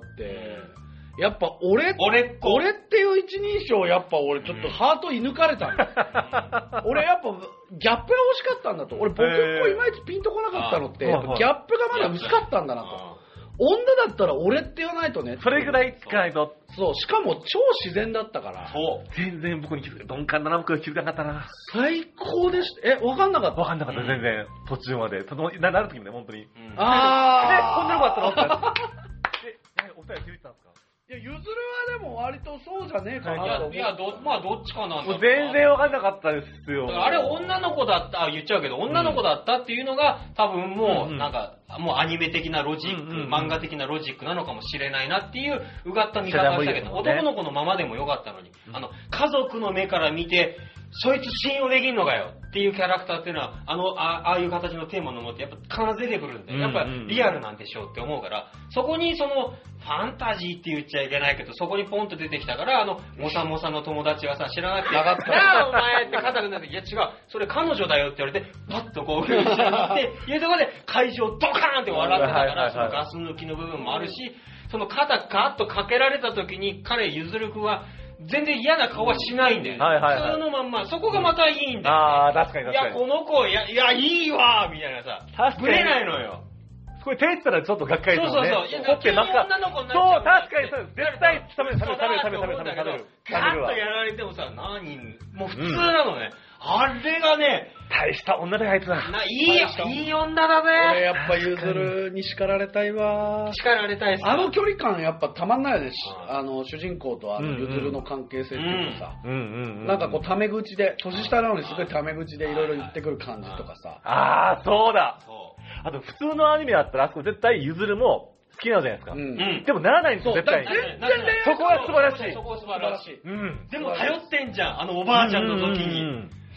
やっぱ俺っていう一人称やっぱ俺ちょっとハート射抜かれたんだ。俺やっぱギャップが欲しかったんだと。俺僕もいまいちピンとこなかったのってギャップがまだ薄かったんだなと。女だったら俺って言わないとね。 それぐらい聞かないと。 そう、しかも超自然だったから。 そう。全然僕に鈍感だな、僕は気づかなかったな。 最高でした。わかんなかった？ わかんなかった、全然。途中まで。なる時もね、本当に。 こんなのがあったのお二人気づいたんですか？ いや、ゆずるはでも割とそうじゃねえかなと思う。 いや、どっちかなんだ。 全然わかんなかったですよ。 あれ女の子だった、言っちゃうけど、女の子だったっていうのが、多分もう、なんか、もうアニメ的なロジック、漫画的なロジックなのかもしれないなっていう、うがった見方をしたけど、男の子のままでもよかったのに、家族の目から見て、そいつ信用できんのかよっていうキャラクターっていうのは、ああいう形のテーマのもってやっぱ必ず出てくるんで、やっぱリアルなんでしょうって思うから、そこにその、ファンタジーって言っちゃいけないけど、そこにポンと出てきたから、モサモサの友達がさ、知らなくて、なあお前って肩組んで、いや違う、それ彼女だよって言われて、パッとこう、後ろに行って、いうところで会場ドカーンって笑ってたから、そのガス抜きの部分もあるし、その肩ガッとかけられた時に、ゆずるくんは、全然嫌な顔はしないんだよね。普通のまんま、そこがまたいいんだよ、ね。 確かに。 いや、この子、いや、いいわみたいなさ、ぶれないのよ。 これ手言ったらちょっとがっかりですよね。 そう。 ほっぺ真っ赤。 女の子になっちそう、 ゃう。 確かにそう。絶対食べる。 ガーッとやられてもさ、もう普通なのね。あれがね、 大した女だよ、あいつは。 いい女だね。 俺やっぱゆずるに叱られたいわ。 叱られたいっす。 距離感やっぱたまんないよね。主人公とゆずるの関係性っていうかさ。なんかこうタメ口で、年下なのにすごいタメ口でいろいろ言ってくる感じとかさ。 そうだ。あと普通のアニメだったらあそこ絶対ゆずるも好きなんじゃないですか。でもならないんですよ、絶対に。そこは素晴らしい。 そこは素晴らしい。でも頼ってんじゃん、おばあちゃんの時に。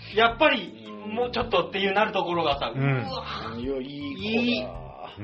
やっぱりもうちょっとっていうなるところがさ、 うんうわいや、いい子だ。 うん。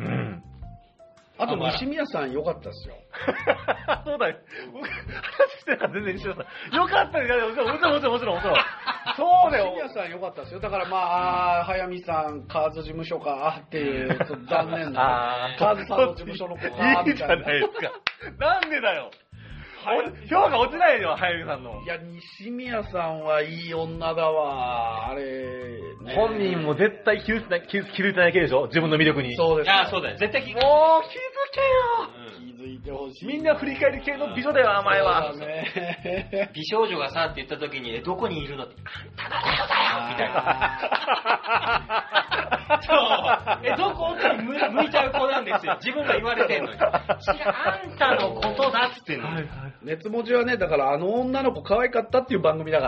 あと、西宮さん良かったですよ。 そうだよ。僕、話してたから全然西村さん。よかったよ。もちろん。そうだよ。 西宮さん良かったですよ。だからまあ、早見さん、カーズ事務所かっていう、ちょっと残念な。カーズさんの事務所の子か、 いいじゃないですか。なんでだよ。評価落ちないよ、早見さんの。 いや、西宮さんはいい女だわ。あれ、ね、 本人も絶対気づいてない系でしょ、自分の魅力に。 そうです、ね。 あ、そうだよ。絶対もう気づけよ。 気づいてほしい。 みんな振り返り系の美女だよ、お前は。 そうだね。 美少女がさって言った時に、どこにいるのって、あんただよみたいな。そう。どこって向いちゃう子なんですよ。自分が言われてんのに。違う、あんたのことだっつってんの。 熱文字はね、だからあの女の子可愛かったっていう番組だから。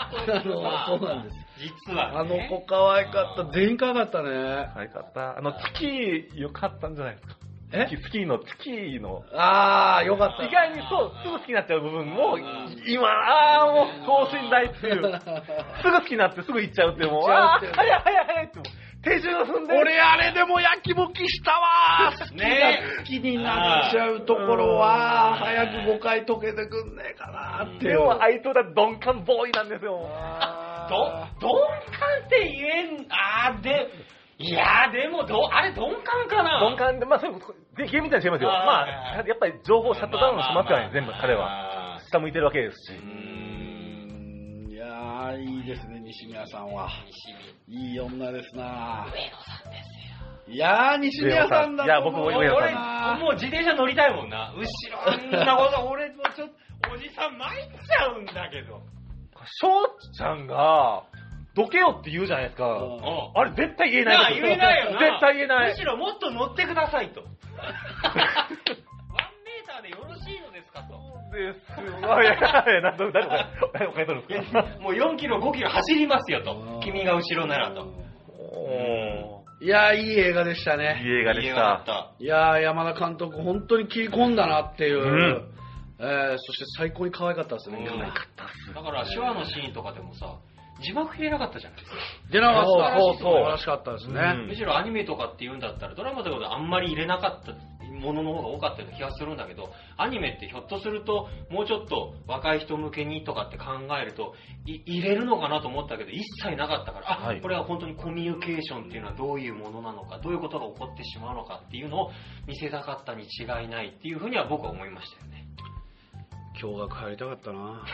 そうなんです。 実は、ね。 あの子可愛かった。全員可愛かったね。 可愛かった。月、良かったんじゃないですか。月の。 あー、よかった。 意外にそう、すぐ好きになっちゃう部分も、今、もう、等身大っていう。すぐ好きになってすぐ行っちゃうっていう、もう、早いって、手順踏んで。 俺あれでもやきもきしたわー。好きになっちゃうところは、早く5回解けてくんねえかなって。 でも、あいつは鈍感ボーイなんですよ。 鈍感って言えん、いやーでもあれ鈍感かな。 鈍感で、まあそういうこと、ゲームみたいに違いますよ。まあ、やっぱり情報をシャットダウンしますからね、全部彼は。下向いてるわけですし。 いやー、いいですね、西宮さんは。いい女ですな。 上野さんですよ。 いやー、西宮さんだと。 いや、僕も上野さん。もう自転車乗りたいもんな。後ろあんなこと、俺もちょっと、おじさん参っちゃうんだけど。 翔ちゃんが、どけよって言うじゃないですか。あれ絶対言えない。 言えないよな。 絶対言えない。 むしろもっと乗ってくださいと。1メーターでよろしいのですかと。 そうです。誰お金取るんですか。 もう4キロ、5キロ走りますよと。君が後ろならと。 いやー、いい映画でしたね。 いい映画でした。 いやー、山田監督、本当に切り込んだなっていう。そして最高に可愛かったですね。 可愛かったっす。 だから、手話のシーンとかでもさ、字幕入れなかったじゃないですか。 出なかった。 そう素晴らしかったですね。 むしろアニメとかって言うんだったら、ドラマとかであんまり入れなかったものの方が多かったような気がするんだけど、アニメってひょっとすると、もうちょっと若い人向けにとかって考えると、入れるのかなと思ったけど、一切なかったから、これは本当にコミュニケーションっていうのはどういうものなのか、どういうことが起こってしまうのかっていうのを見せたかったに違いないっていうふうには僕は思いましたよね。 驚愕入りたかったな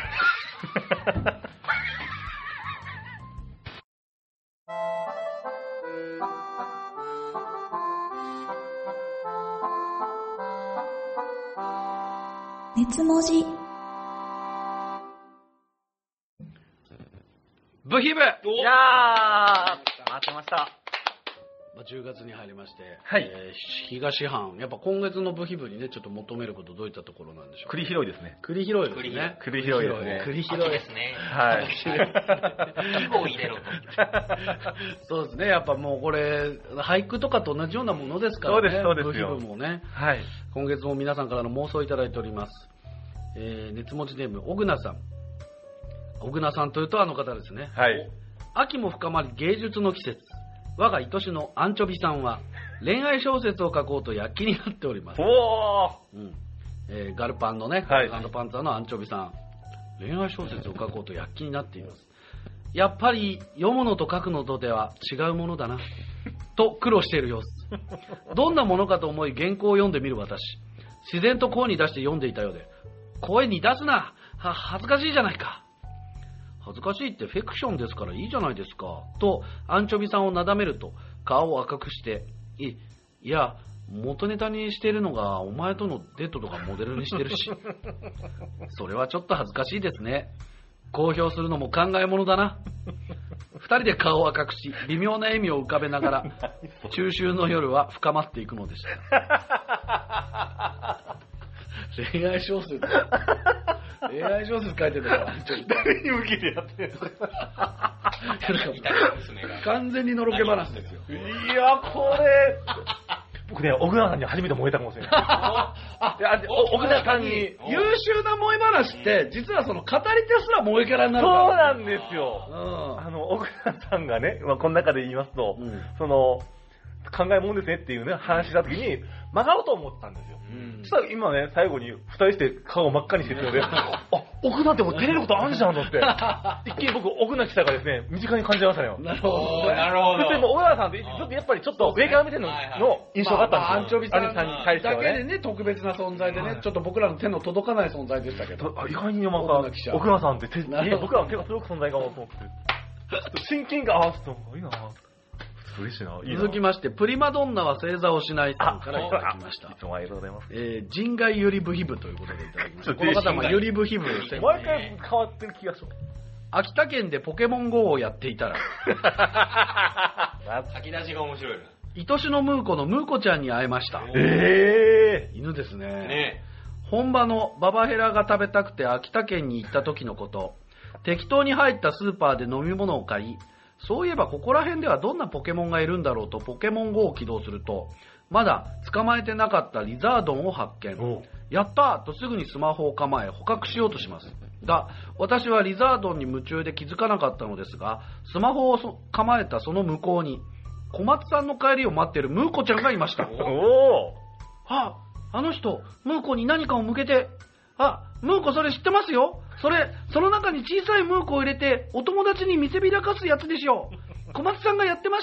熱文字ブヒブ。 いやー、待ってました。 10月に入りまして、 はい、 東半、やっぱ今月の部費部にね、ちょっと求めることどういったところなんでしょう。 栗拾いですね。 栗拾いですね。 栗拾いですね。 栗拾いですね。 はい。 季語を入れろと。 そうですね。やっぱもうこれ、俳句とかと同じようなものですからね。 そうですよ。 部費部もね。 はい。 今月も皆さんからの妄想をいただいております。熱文字ネーム、小倉さん。小倉さんというとあの方ですね。 はい。 秋も深まり芸術の季節。我が愛しのアンチョビさんは恋愛小説を書こうと躍起になっております。ガルパンのね、ガルパンツァーのアンチョビさん、恋愛小説を書こうと躍起になっています。やっぱり読むのと書くのとでは違うものだなと苦労している様子。どんなものかと思い原稿を読んでみる私、自然と声に出して読んでいたようで、声に出すな、恥ずかしいじゃないか。恥ずかしいってフィクションですからいいじゃないですかとアンチョビさんをなだめると顔を赤くして、いや元ネタにしているのがお前とのデートとかモデルにしてるしそれはちょっと恥ずかしいですね。公表するのも考えものだな。二人で顔を赤くし微妙な笑みを浮かべながら中秋の夜は深まっていくのでした。恋愛小説恋愛小説書いてたから誰に向けてやってるの完全にのろけ話ですよ。 いやこれ僕ね、奥田さんに初めて燃えたかもしれない。奥田さんに。 優秀な萌え話って、実はその語り手すら萌えキャラになるそうから。 なんですよ。奥田さんがね、この中で言いますと、考えもんですねっていうね、話した時に、曲がろうと思ってたんですよ。そしたら今ね、最後に二人して顔を真っ赤にしてるので、奥田ってもう照れることあんじゃんと思って、一気に僕、奥田来たからですね、身近に感じましたよ。 なるほど。 なるほど。 普通に奥田さんって、やっぱりちょっと上から見てるの印象があったんですよ。 アンチョビさんに対してはだけでね、特別な存在でね、ちょっと僕らの手の届かない存在でしたけど。 意外にまた、奥田さんって僕らの手が届く存在かもと思って、親近感、ちょっといいなぁ。嬉しいな。 続きまして、プリマドンナは正座をしないさんからいただきました。 いつもありがとうございます。 人外ゆりブヒブということでいただきました。この方もゆりブヒブ毎回変わってる気がする。 秋田県でポケモン GO をやっていたら、 先出しが面白いな。 愛しのムーコのムーコちゃんに会えました。犬ですね。 ね本場のババヘラが食べたくて秋田県に行った時のこと。適当に入ったスーパーで飲み物を買い、そういえばここら辺ではどんなポケモンがいるんだろうとポケモン GO を起動すると、まだ捕まえてなかったリザードンを発見。やったーとすぐにスマホを構え捕獲しようとします。が、私はリザードンに夢中で気づかなかったのですが、スマホを構えたその向こうに、小松さんの帰りを待っているムーコちゃんがいました。あの人、ムーコに何かを向けて、ムーコそれ知ってますよ。その中に小さいムーコを入れて、お友達に見せびらかすやつでしょ。小松さんがやってました。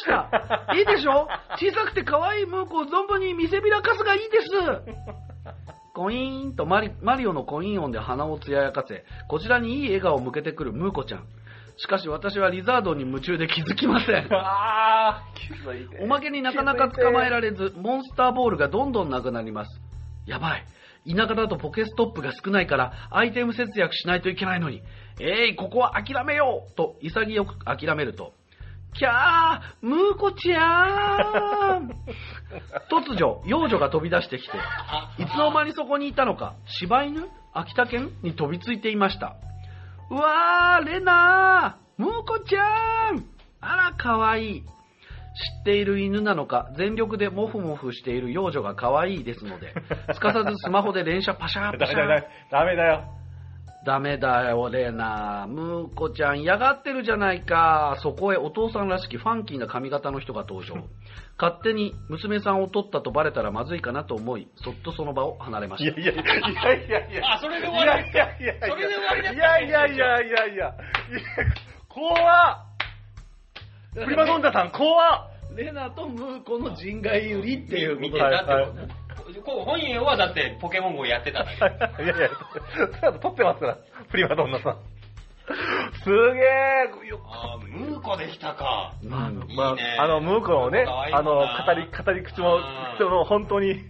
いいでしょ。小さくて可愛いムーコを存分に見せびらかすがいいです。コイーンとマリオのコイン音で鼻をつややかせ、こちらにいい笑顔を向けてくるムーコちゃん。しかし私はリザードンに夢中で気づきません。おまけになかなか捕まえられず、モンスターボールがどんどんなくなります。やばい。田舎だとポケストップが少ないからアイテム節約しないといけないのに、ここは諦めようと潔く諦めると、キャームーコちゃん突如幼女が飛び出してきて、いつの間にそこにいたのか柴犬秋田県に飛びついていました。うわーレナームーコちゃん、あらかわいい。知っている犬なのか全力でモフモフしている幼女が可愛いですので、すかさずスマホで連射パシャーパシャー。 ダメだよレナー。ムーコちゃん嫌がってるじゃないか。そこへお父さんらしきファンキーな髪型の人が登場。勝手に娘さんを取ったとバレたらまずいかなと思い、そっとその場を離れました。 いやそれで終わり。それで終わりだった。 いや怖っ。プリマドンナさん怖っ。 レナとムーコの人外ゆりっていうこと見てたってこと。本人はだってポケモン GO やってたんだけど。 いや撮ってますからプリマドンナさん。すげえ。 ムーコでしたか。いいね。 ムーコのね、語り口も本当に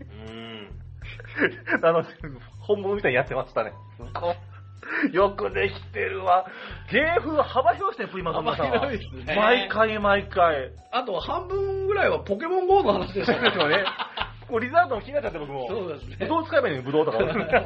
本物みたいにやってましたね。よくできてるわ。芸風幅広いですね、プリマドンナさんは。 ですね。 毎回。 あと半分ぐらいはポケモン GO の話ですよね。 こうリザードン気になっちゃって僕も。 そうですね。 ブドウ使えばいいのにブドウとか。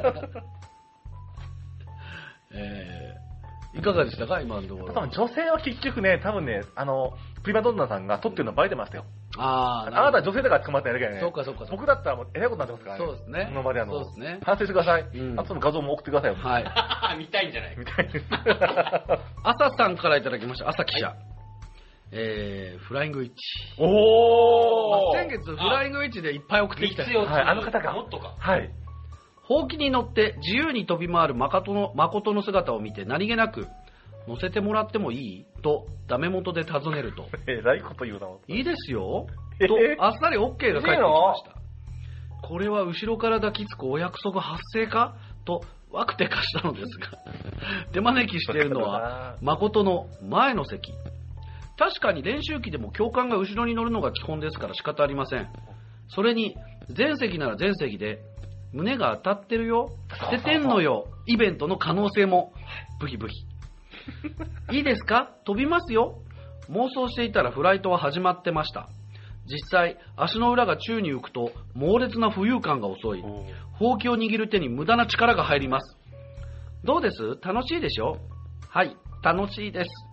いかがでしたか今のところ。 多分女性は結局ね、プリマドンナさんが撮ってるのバレてましたよ。あなたは女性だから捕まってやるけどね。 そうか。 僕だったらもうえらいことになってますからね。 そうですね。 この場でそうですね。 反省してください。あとその画像も送ってくださいよ。 はい。見たいんじゃない見たい。 朝さんからいただきました。朝記者。フライングイッチ。先月フライングイッチでいっぱい送ってきた。 あの方か。 もっとか。 はい。 ほうきに乗って自由に飛び回る誠の姿を見て何気なく、乗せてもらってもいいとダメ元で尋ねると、 えらいこと言うな。 いいですよとあっさり OK が返ってきました。これは後ろから抱きつくお約束発生かとわくてかしたのですが、手招きしているのは誠の前の席。確かに練習機でも教官が後ろに乗るのが基本ですから仕方ありません。それに前席なら前席で胸が当たってるよ、捨ててんのよイベントの可能性もブヒブヒ。いいですか、飛びますよ。妄想していたらフライトは始まってました。実際足の裏が宙に浮くと猛烈な浮遊感が襲い、ほうきを握る手に無駄な力が入ります。どうです？楽しいでしょ？はい、楽しいです。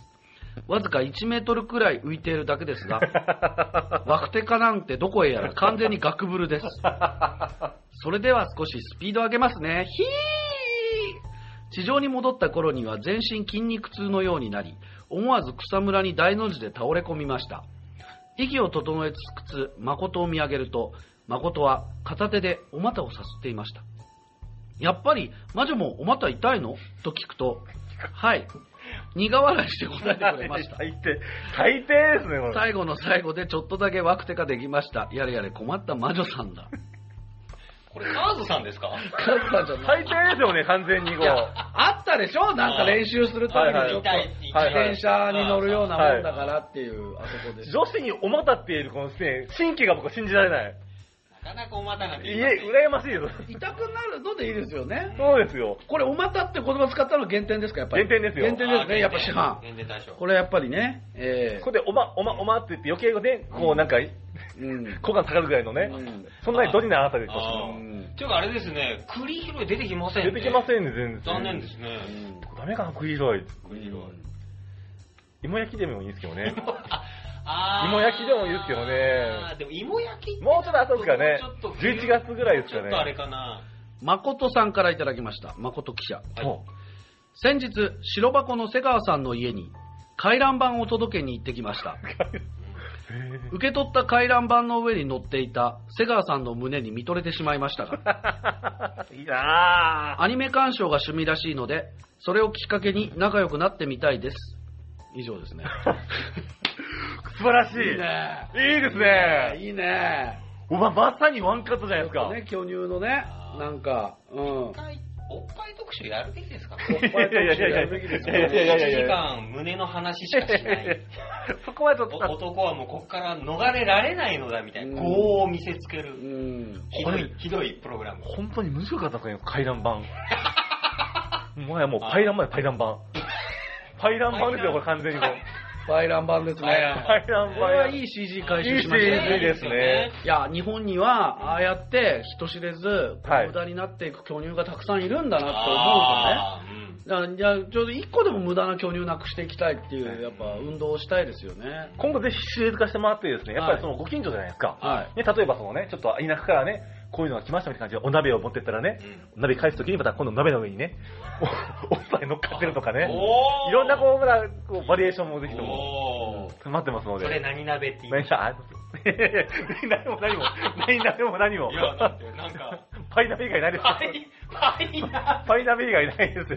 わずか1メートルくらい浮いているだけですが、ワクテカなんてどこへやら完全にガクブルです。それでは少しスピード上げますね。ヒー。地上に戻った頃には全身筋肉痛のようになり、思わず草むらに大の字で倒れ込みました。息を整えつつ誠を見上げると、誠は片手でお股をさすっていました。やっぱり魔女もお股痛いのと聞くと、はい、苦笑いして答えてくれました。 最低ですね、これ。 最後の最後でちょっとだけワクテカできました。やれやれ困った魔女さんだ。 これカーズさんですか？ カーズさんじゃない。 最低ですよね、完全にこう。 あったでしょ、なんか練習するためにちょっと自転車に乗るようなもんだからっていう、あそこで。 女子にお股っているこの神経が僕は信じられない。 なかなかお股なんていえ、羨ましいです。 痛くなるのでいいですよね。 そうですよ。 これお股って言葉使ったのは減点ですか、やっぱり。 減点ですよ。 減点ですね、やっぱ師範。 減点対象。 これやっぱりね、 これでおまって言って余計ね、こうなんか、股間下がるぐらいのね、そんなにドリなあたりでしょ。 ていうかあれですね、栗拾い出てきませんね。 出てきませんね、全然。 残念ですね。 ダメかな、栗拾い。芋焼きでもいいですけどね。芋焼きでもいいですけどね。 でも芋焼きもうちょっと後ですかね。11月ぐらいですかね。 ちょっとあれかな。 誠さんからいただきました。誠記者。 はい、 先日、白箱の瀬川さんの家に回覧板を届けに行ってきました。受け取った回覧板の上に載っていた瀬川さんの胸に見とれてしまいましたが、 いいなぁ。 アニメ鑑賞が趣味らしいので、それをきっかけに仲良くなってみたいです。以上ですね。 素晴らしい。 いいね。 いいですね。 いいね。 まさにワンカットじゃないですか。 ね、巨乳のね、なんか、 おっぱい特集やるべきですか？ おっぱい特集やるべきですよね。 1時間胸の話しかしない。 そこまでと男はもうここから逃れられないのだみたいな、業を見せつける、ひどいプログラム。 本当に難しかったですね、回覧板。もう回覧板で回覧板。回覧板ですよ、これ完全に。 回覧板ですね。 回覧板。 これはいい CG 回収しましたね。 いいですね。 いや、日本には、ああやって人知れず、無駄になっていく巨乳がたくさんいるんだなって思うとね。いや、ちょうど一個でも無駄な巨乳なくしていきたいっていう、やっぱ運動をしたいですよね。 今後ぜひシリーズ化してもらってですね、やっぱりそのご近所じゃないですか。ね、例えばそのね、ちょっと田舎からね、こういうのが来ましたみたいな感じでお鍋を持ってったらね、鍋返すときにまた今度鍋の上にね、おっぱい乗っかってるとかね、いろんなこうバリエーションもぜひとも待ってますので。 それ何鍋って言いました？何も。 いや、なんか、 パイ鍋以外ないですよ。パイ鍋以外ないですよ。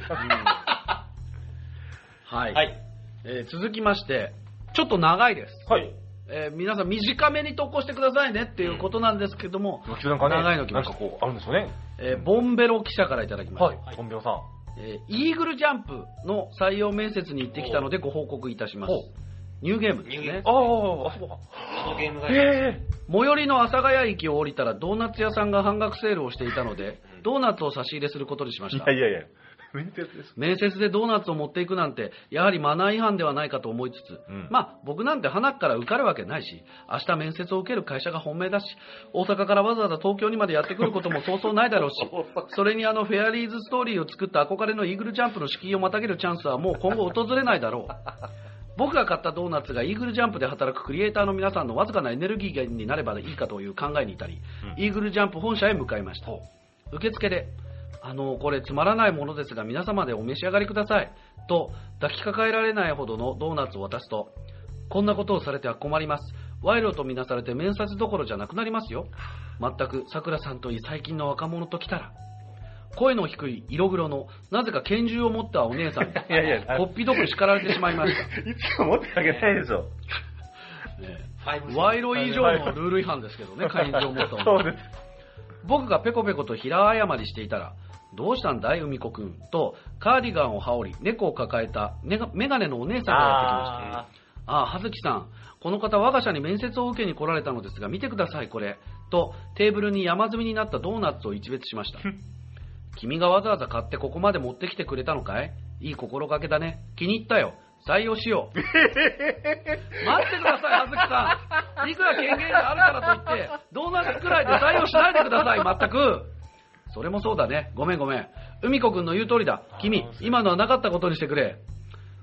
はい。続きまして、ちょっと長いです。 はい。 皆さん短めに投稿してくださいねっていうことなんですけども、長いの来ました。 なんかこうあるんですよね。 ボンベロ記者からいただきました。 はい、ボンベロさん。 イーグルジャンプの採用面接に行ってきたのでご報告いたします。ニューゲームですね。 あそこか。 ゲームが最寄りの阿佐ヶ谷駅を降りたらドーナツ屋さんが半額セールをしていたので、ドーナツを差し入れすることにしました。 いや。 面接でドーナツを持っていくなんてやはりマナー違反ではないかと思いつつ、まあ僕なんて鼻から受かるわけないし、明日面接を受ける会社が本命だし、大阪からわざわざ東京にまでやってくることもそうそうないだろうし、それにフェアリーズストーリーを作った憧れのイーグルジャンプの敷居をまたげるチャンスはもう今後訪れないだろう。僕が買ったドーナツがイーグルジャンプで働くクリエイターの皆さんのわずかなエネルギーになればいいかという考えに至り、イーグルジャンプ本社へ向かいました。受付でこれつまらないものですが皆様でお召し上がりくださいと抱きかかえられないほどのドーナツを渡すと、こんなことをされては困ります、賄賂とみなされて面接どころじゃなくなりますよ、全くさくらさんといい最近の若者ときたら、声の低い色黒のなぜか拳銃を持ったお姉さんにこっぴどく叱られてしまいました。 いつも持ってあげないでしょ。 賄賂以上のルール違反ですけどね、拳銃を持ったおそうです。 僕がペコペコと平謝りしていたら、どうしたんだい海子くんとカーディガンを羽織り猫を抱えたメガネのお姉さんがやってきました。葉月さん、この方我が社に面接を受けに来られたのですが見てくださいこれとテーブルに山積みになったドーナツを一別しました。君がわざわざ買ってここまで持ってきてくれたのかい？いい心がけだね。気に入ったよ。採用しよう。待ってください、葉月さん。いくら権限があるからといってドーナツくらいで採用しないでください。全く。それもそうだね。ごめん。海子くんの言う通りだ。君、今のはなかったことにしてくれ。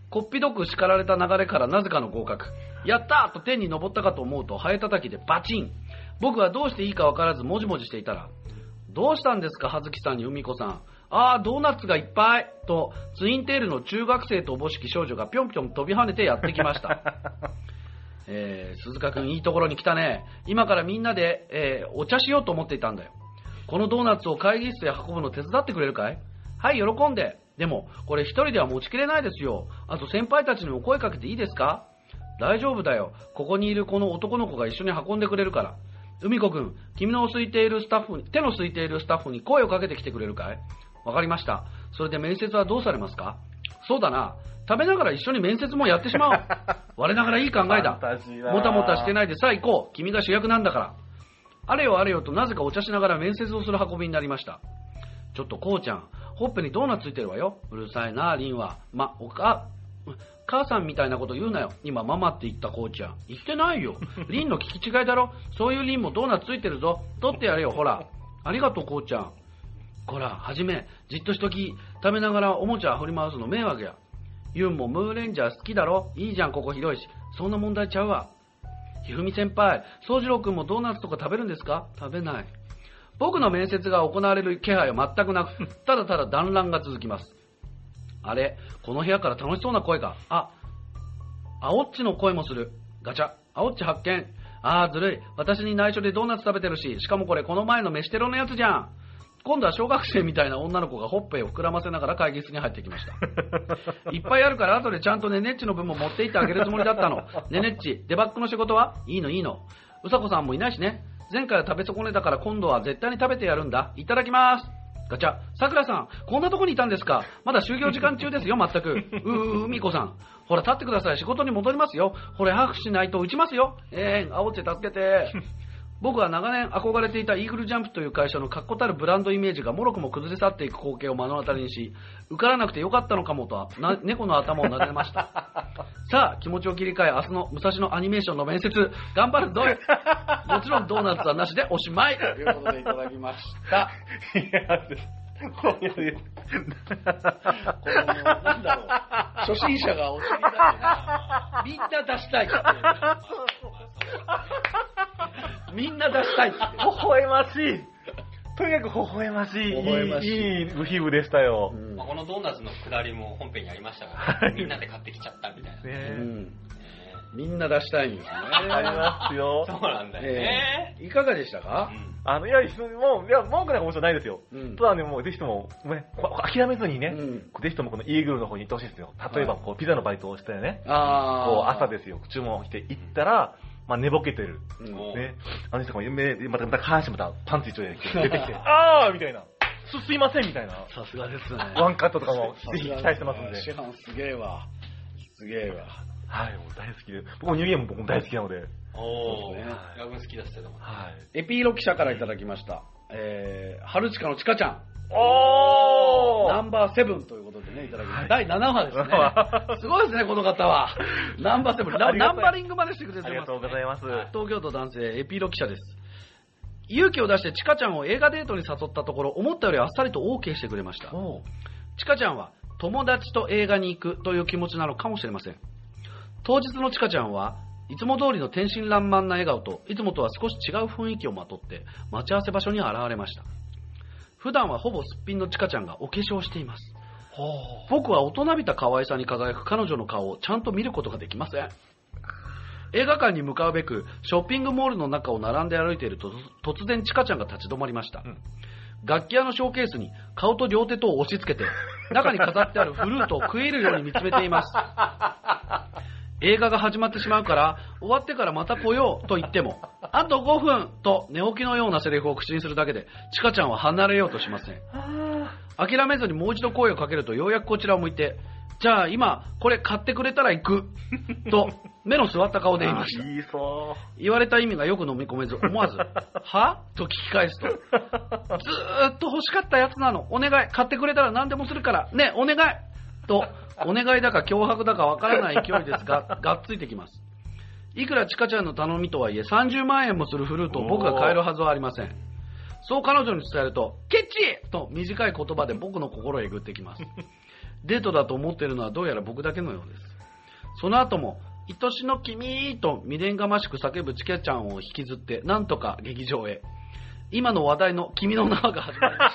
こっぴどく叱られた流れからなぜかの合格。やったーと天に昇ったかと思うと、ハエ叩きでバチン。僕はどうしていいかわからずもじもじしていたら、どうしたんですか、葉月さんに海子さん。あー、ドーナツがいっぱいと、ツインテールの中学生とおぼしき少女がぴょんぴょん飛び跳ねてやってきました。鈴鹿くんいいところに来たね。今からみんなで、お茶しようと思っていたんだよ。このドーナツを会議室へ運ぶの手伝ってくれるかい？はい、喜んで。でも、これ一人では持ちきれないですよ。あと先輩たちにも声かけていいですか？大丈夫だよ。ここにいるこの男の子が一緒に運んでくれるから。海子くん、君の空いているスタッフに、手の空いているスタッフに声をかけてきてくれるかい？わかりました。それで面接はどうされますか？そうだな。食べながら一緒に面接もやってしまおう。我ながらいい考えだ。もたもたしてないでさあ行こう。君が主役なんだから。あれよあれよとなぜかお茶しながら面接をする運びになりました。ちょっとこうちゃん、ほっぺにドーナツついてるわよ。うるさいな、リンは。母さんみたいなこと言うなよ。今ママって言ったこうちゃん。言ってないよ。リンの聞き違いだろ。そういうリンもドーナツついてるぞ。取ってやれよ、ほら。ありがとう、こうちゃん。こら、はじめ、じっとしとき。食べながらおもちゃ振り回すの迷惑や。ユンもムーレンジャー好きだろ。いいじゃん、ここ広いし。そんな問題ちゃうわ。ひふみ先輩、宗次郎くんもドーナツとか食べるんですか？食べない。僕の面接が行われる気配は全くなく、ただただ団らんが続きます。あれ、この部屋から楽しそうな声が。あおっちの声もする。ガチャ、あおっち発見。ずるい。私に内緒でドーナツ食べてるし、しかもこれこの前の飯テロのやつじゃん。今度は小学生みたいな女の子がほっぺを膨らませながら会議室に入ってきました。いっぱいあるから後でちゃんとねねっちの分も持って行ってあげるつもりだったの。ねねっち、デバッグの仕事はいいのいいの。うさこさんもいないしね。前回は食べ損ねたから今度は絶対に食べてやるんだ。いただきます。ガチャ、さくらさん、こんなとこにいたんですか？まだ就業時間中ですよ、全く。みこさん。ほら、立ってください。仕事に戻りますよ。ほら、拍手しないと打ちますよ。あおっち助けて。僕は長年憧れていたイーグルジャンプという会社の確固たるブランドイメージがもろくも崩れ去っていく光景を目の当たりにし、受からなくてよかったのかもとは猫の頭を撫でました。さあ、気持ちを切り替え、明日の武蔵野アニメーションの面接、頑張るぞい。もちろんドーナツはなしでおしまいということでいただきました。これなんだろう。初心者がお尻だってみんな出したいって。みんな出したいって。 微笑ましい。とにかく微笑ましい。いい部皮膚でしたよ。 このドーナツのくだりも本編にありましたから、みんなで買ってきちゃったみたいな。 みんな出したいんですね。 ありますよ。 そうなんだよね。 いかがでしたか？ いや、文句なんかもちろんないですよ。ただね、もうぜひとも、諦めずにね、ぜひともこのイーグルの方に行ってほしいですよ。例えば、ピザのバイトをしてね、朝ですよ、注文して行ったら、寝ぼけてる。ね。人がまた下半身またパンツ一丁で出てきて、みたいな。すいませんみたいな。 さすがですね。 ワンカットとかもぜひ期待してますんで。 師範すげえわ。すげえわ。 はい、もう大好きで。僕もニューゲーム僕も大好きなので。 ヤグ好きだって言ってたもん。 エピーロ記者からいただきました。春近のちかちゃん。ナンバー7ということでね、いただきました。第7話ですね。すごいですね、この方は。ナンバー7。ナンバリングまでしてくれてます。 ありがとうございます。 東京都男性、エピーロ記者です。勇気を出してちかちゃんを映画デートに誘ったところ、思ったよりあっさりと OK してくれました。ちかちゃんは友達と映画に行くという気持ちなのかもしれません。当日のちかちゃんはいつも通りの天真爛漫な笑顔といつもとは少し違う雰囲気をまとって待ち合わせ場所に現れました。普段はほぼすっぴんのちかちゃんがお化粧しています。僕は大人びた可愛さに輝く彼女の顔をちゃんと見ることができません。映画館に向かうべくショッピングモールの中を並んで歩いていると突然ちかちゃんが立ち止まりました。楽器屋のショーケースに顔と両手とを押し付けて中に飾ってあるフルートを食い入るように見つめています。映画が始まってしまうから終わってからまた来ようと言ってもあと5分と寝起きのようなセリフを口にするだけでちかちゃんは離れようとしません。諦めずにもう一度声をかけるとようやくこちらを向いて、じゃあ今これ買ってくれたら行くと目の座った顔で言いました。言われた意味がよく飲み込めず思わずはと聞き返すと、ずーっと欲しかったやつなの、お願い買ってくれたら何でもするからね、お願いとお願いだか脅迫だかわからない勢いですががっついてきます。いくらちかちゃんの頼みとはいえ30万円もするフルートを僕が買えるはずはありません。そう彼女に伝えるとケチと短い言葉で僕の心をえぐってきます。 デートだと思っているのはどうやら僕だけのようです。その後も、愛しの君と未練がましく叫ぶチカちゃんを引きずって、なんとか劇場へ。今の話題の君の名はが始まりました。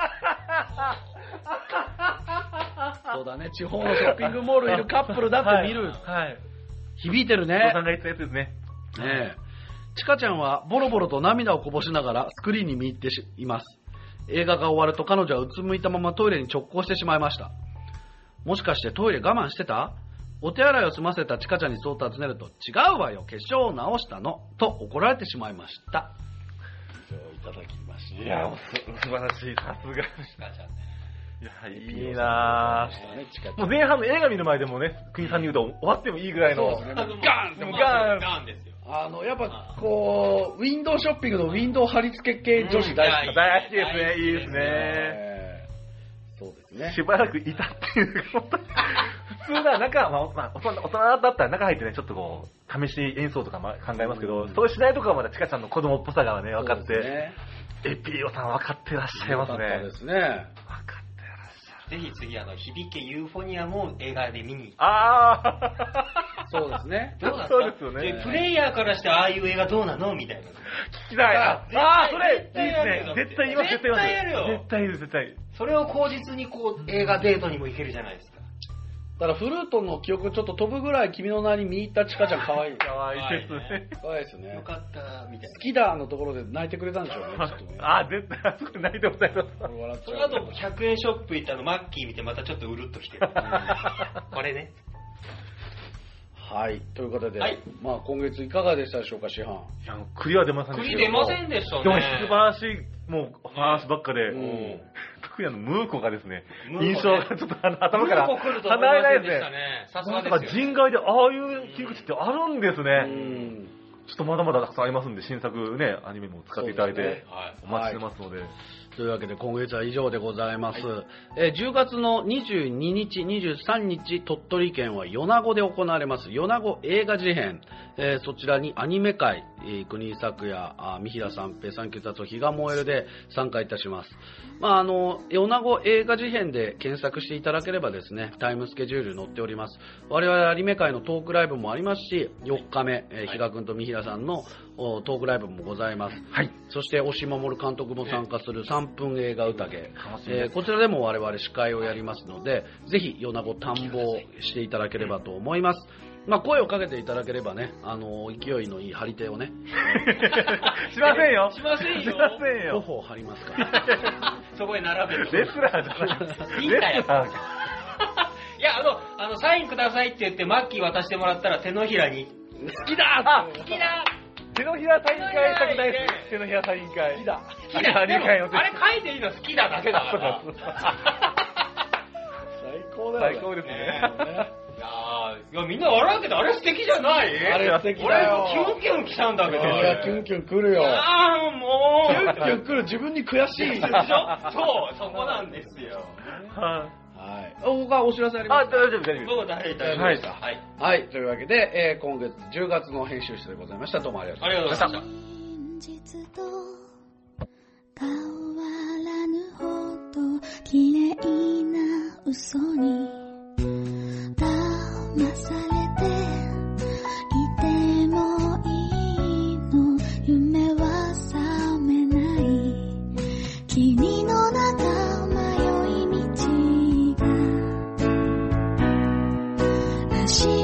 そうだね、地方のショッピングモールいるカップルだって見る。 はい。 響いてるね。 お父さんが言ったやつですね。 ねえ。チカちゃんはボロボロと涙をこぼしながらスクリーンに見入っています。映画が終わると彼女はうつむいたままトイレに直行してしまいました。もしかしてトイレ我慢してた？お手洗いを済ませたチカちゃんにそう尋ねると、違うわよ、化粧を直したのと怒られてしまいました。いただきました。 いや、素晴らしい、さすが。 チカちゃんね。 いや、いいなぁ。もう前半の映画見る前でもね、国さんに言うと終わってもいいぐらいの。 そうですね。 ガンですよ。 やっぱこう、ウィンドウショッピングのウィンドウ貼り付け系女子大好き。 大好きですね、いいですね。 そうですね。 しばらくいたっていう、普通な、中、大人だったら中入ってね、ちょっとこう、試し演奏とか考えますけど、そうしないとこはまだチカちゃんの子供っぽさがね、分かって、エピオさん分かってらっしゃいますね。 分かったですね。 分かってらっしゃる。ぜひ次、響けユーフォニアも映画で見に。 そうですね。 どうなんそうですよね。 プレイヤーからしてああいう映画どうなのみたいな。 聞きたい。それ、いいですね。絶対言います、絶対言います。 絶対やるよ。 絶対言う、絶対。 それを口実にこう、映画デートにも行けるじゃないですか。 だからフルートの記憶ちょっと飛ぶぐらい君の名に見入ったチカちゃん可愛い。 可愛いですね。 可愛いですよね。 よかった、みたいな。 好きだのところで泣いてくれたんでしょうね。 絶対、あそこ泣いてもらいます。 その後、100円ショップ行ったマッキー見てまたちょっとうるっときてる。これね。 はい。ということで、まあ今月いかがでしたでしょうか、師範。 いや、栗は出ませんでした。 栗出ませんでしたね。 でも素晴らしい、もう話ばっかで、特にムーコがですね、印象がちょっと頭から離れないですね。 さすがですよ。 人外でああいう切り口ってあるんですね。ちょっとまだまだたくさんありますんで、新作ね、アニメも使っていただいて、お待ちしてますので。 というわけで今月は以上でございます。10月の22日、23日、鳥取県は米子で行われます米子映画事変。そちらにアニメ界、国井咲也、三平三平、三九達夫、日が燃えるで参加いたします。まあ、米子映画事変で検索していただければですね、タイムスケジュール載っております。我々アニメ界のトークライブもありますし、4日目、比嘉君と三平さんのトークライブもございます。はい。そして、押し守監督も参加する3分映画宴。こちらでも我々司会をやりますので、ぜひ、米子探訪していただければと思います。まあ、声をかけていただければね、勢いのいい張り手をね。 しませんよ。 しませんよ。 しませんよ。 頬を張りますから。 そこへ並べる。 レスラーじゃない。 いいんだよ。いや、サインくださいって言ってマッキー渡してもらったら手のひらに。 好きだ好きだ手のひらサイン会したくないです。手のひらサイン会。 好きだ。 好きだ。あれ書いていいの好きだだけだから。 最高だよ。 最高ですね。 いやみんな笑うけどあれ素敵じゃない？ あれ素敵だよ。 俺キュンキュン来たんだけど。 いやキュンキュン来るよ。 もうキュンキュン来る。自分に悔しいでしょ。 そうそこなんですよ。 はい。他お知らせありますか？ 大丈夫大丈夫。 僕大丈夫でした。 はい。というわけで、今月10月の編集室でございました。どうもありがとうございました。 現実と変わらぬほど綺麗な嘘に騙されていてもいいの夢は覚めない君の中迷い道がらしい